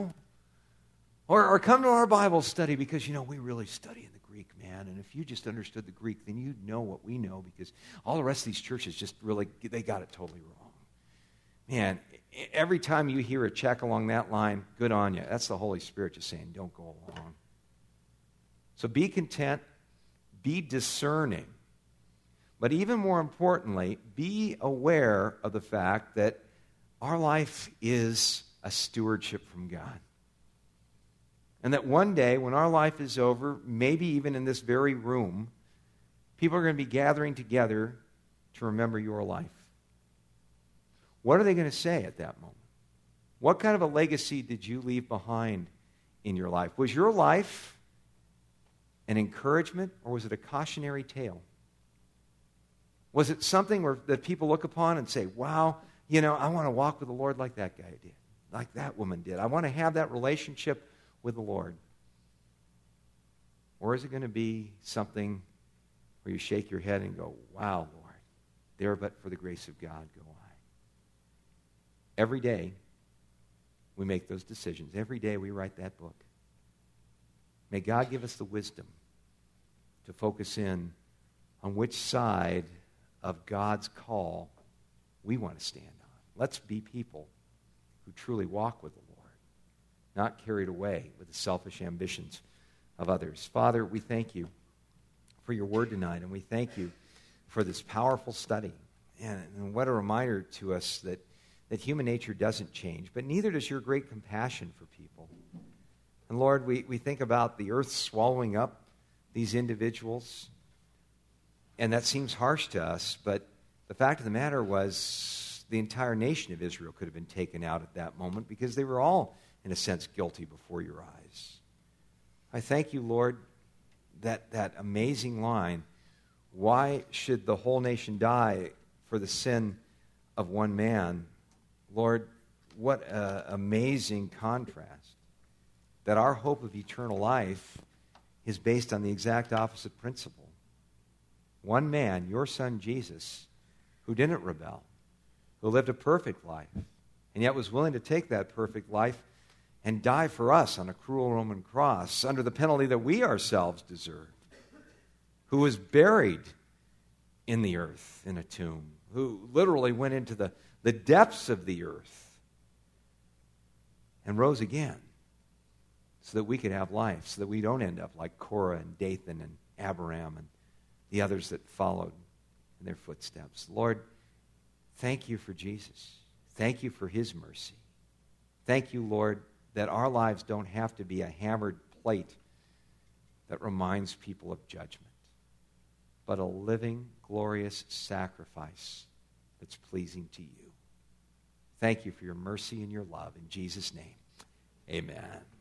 S1: Or come to our Bible study because, we really study in the Greek, man. And if you just understood the Greek, then you'd know what we know because all the rest of these churches just really, they got it totally wrong. Man, every time you hear a check along that line, good on you. That's the Holy Spirit just saying, don't go along. So be content, be discerning. But even more importantly, be aware of the fact that our life is a stewardship from God. And that one day, when our life is over, maybe even in this very room, people are going to be gathering together to remember your life. What are they going to say at that moment? What kind of a legacy did you leave behind in your life? Was your life an encouragement or was it a cautionary tale? Was it something that people look upon and say, wow, I want to walk with the Lord like that guy did, like that woman did. I want to have that relationship with the Lord. Or is it going to be something where you shake your head and go, wow, Lord, there but for the grace of God go I. Every day we make those decisions. Every day we write that book. May God give us the wisdom to focus in on which side of God's call we want to stand on. Let's be people who truly walk with the Lord, not carried away with the selfish ambitions of others. Father, we thank you for your word tonight, and we thank you for this powerful study. And what a reminder to us that human nature doesn't change, but neither does your great compassion for people. And Lord, we think about the earth swallowing up these individuals, and that seems harsh to us, but the fact of the matter was the entire nation of Israel could have been taken out at that moment because they were all, in a sense, guilty before your eyes. I thank you, Lord, that amazing line, why should the whole nation die for the sin of one man? Lord, what an amazing contrast that our hope of eternal life is based on the exact opposite principle. One man, your son Jesus, who didn't rebel, who lived a perfect life, and yet was willing to take that perfect life and die for us on a cruel Roman cross under the penalty that we ourselves deserved, who was buried in the earth in a tomb, who literally went into the depths of the earth and rose again so that we could have life, so that we don't end up like Korah and Dathan and Abiram and the others that followed in their footsteps. Lord, thank you for Jesus. Thank you for his mercy. Thank you, Lord, that our lives don't have to be a hammered plate that reminds people of judgment, but a living, glorious sacrifice that's pleasing to you. Thank you for your mercy and your love. In Jesus' name, amen.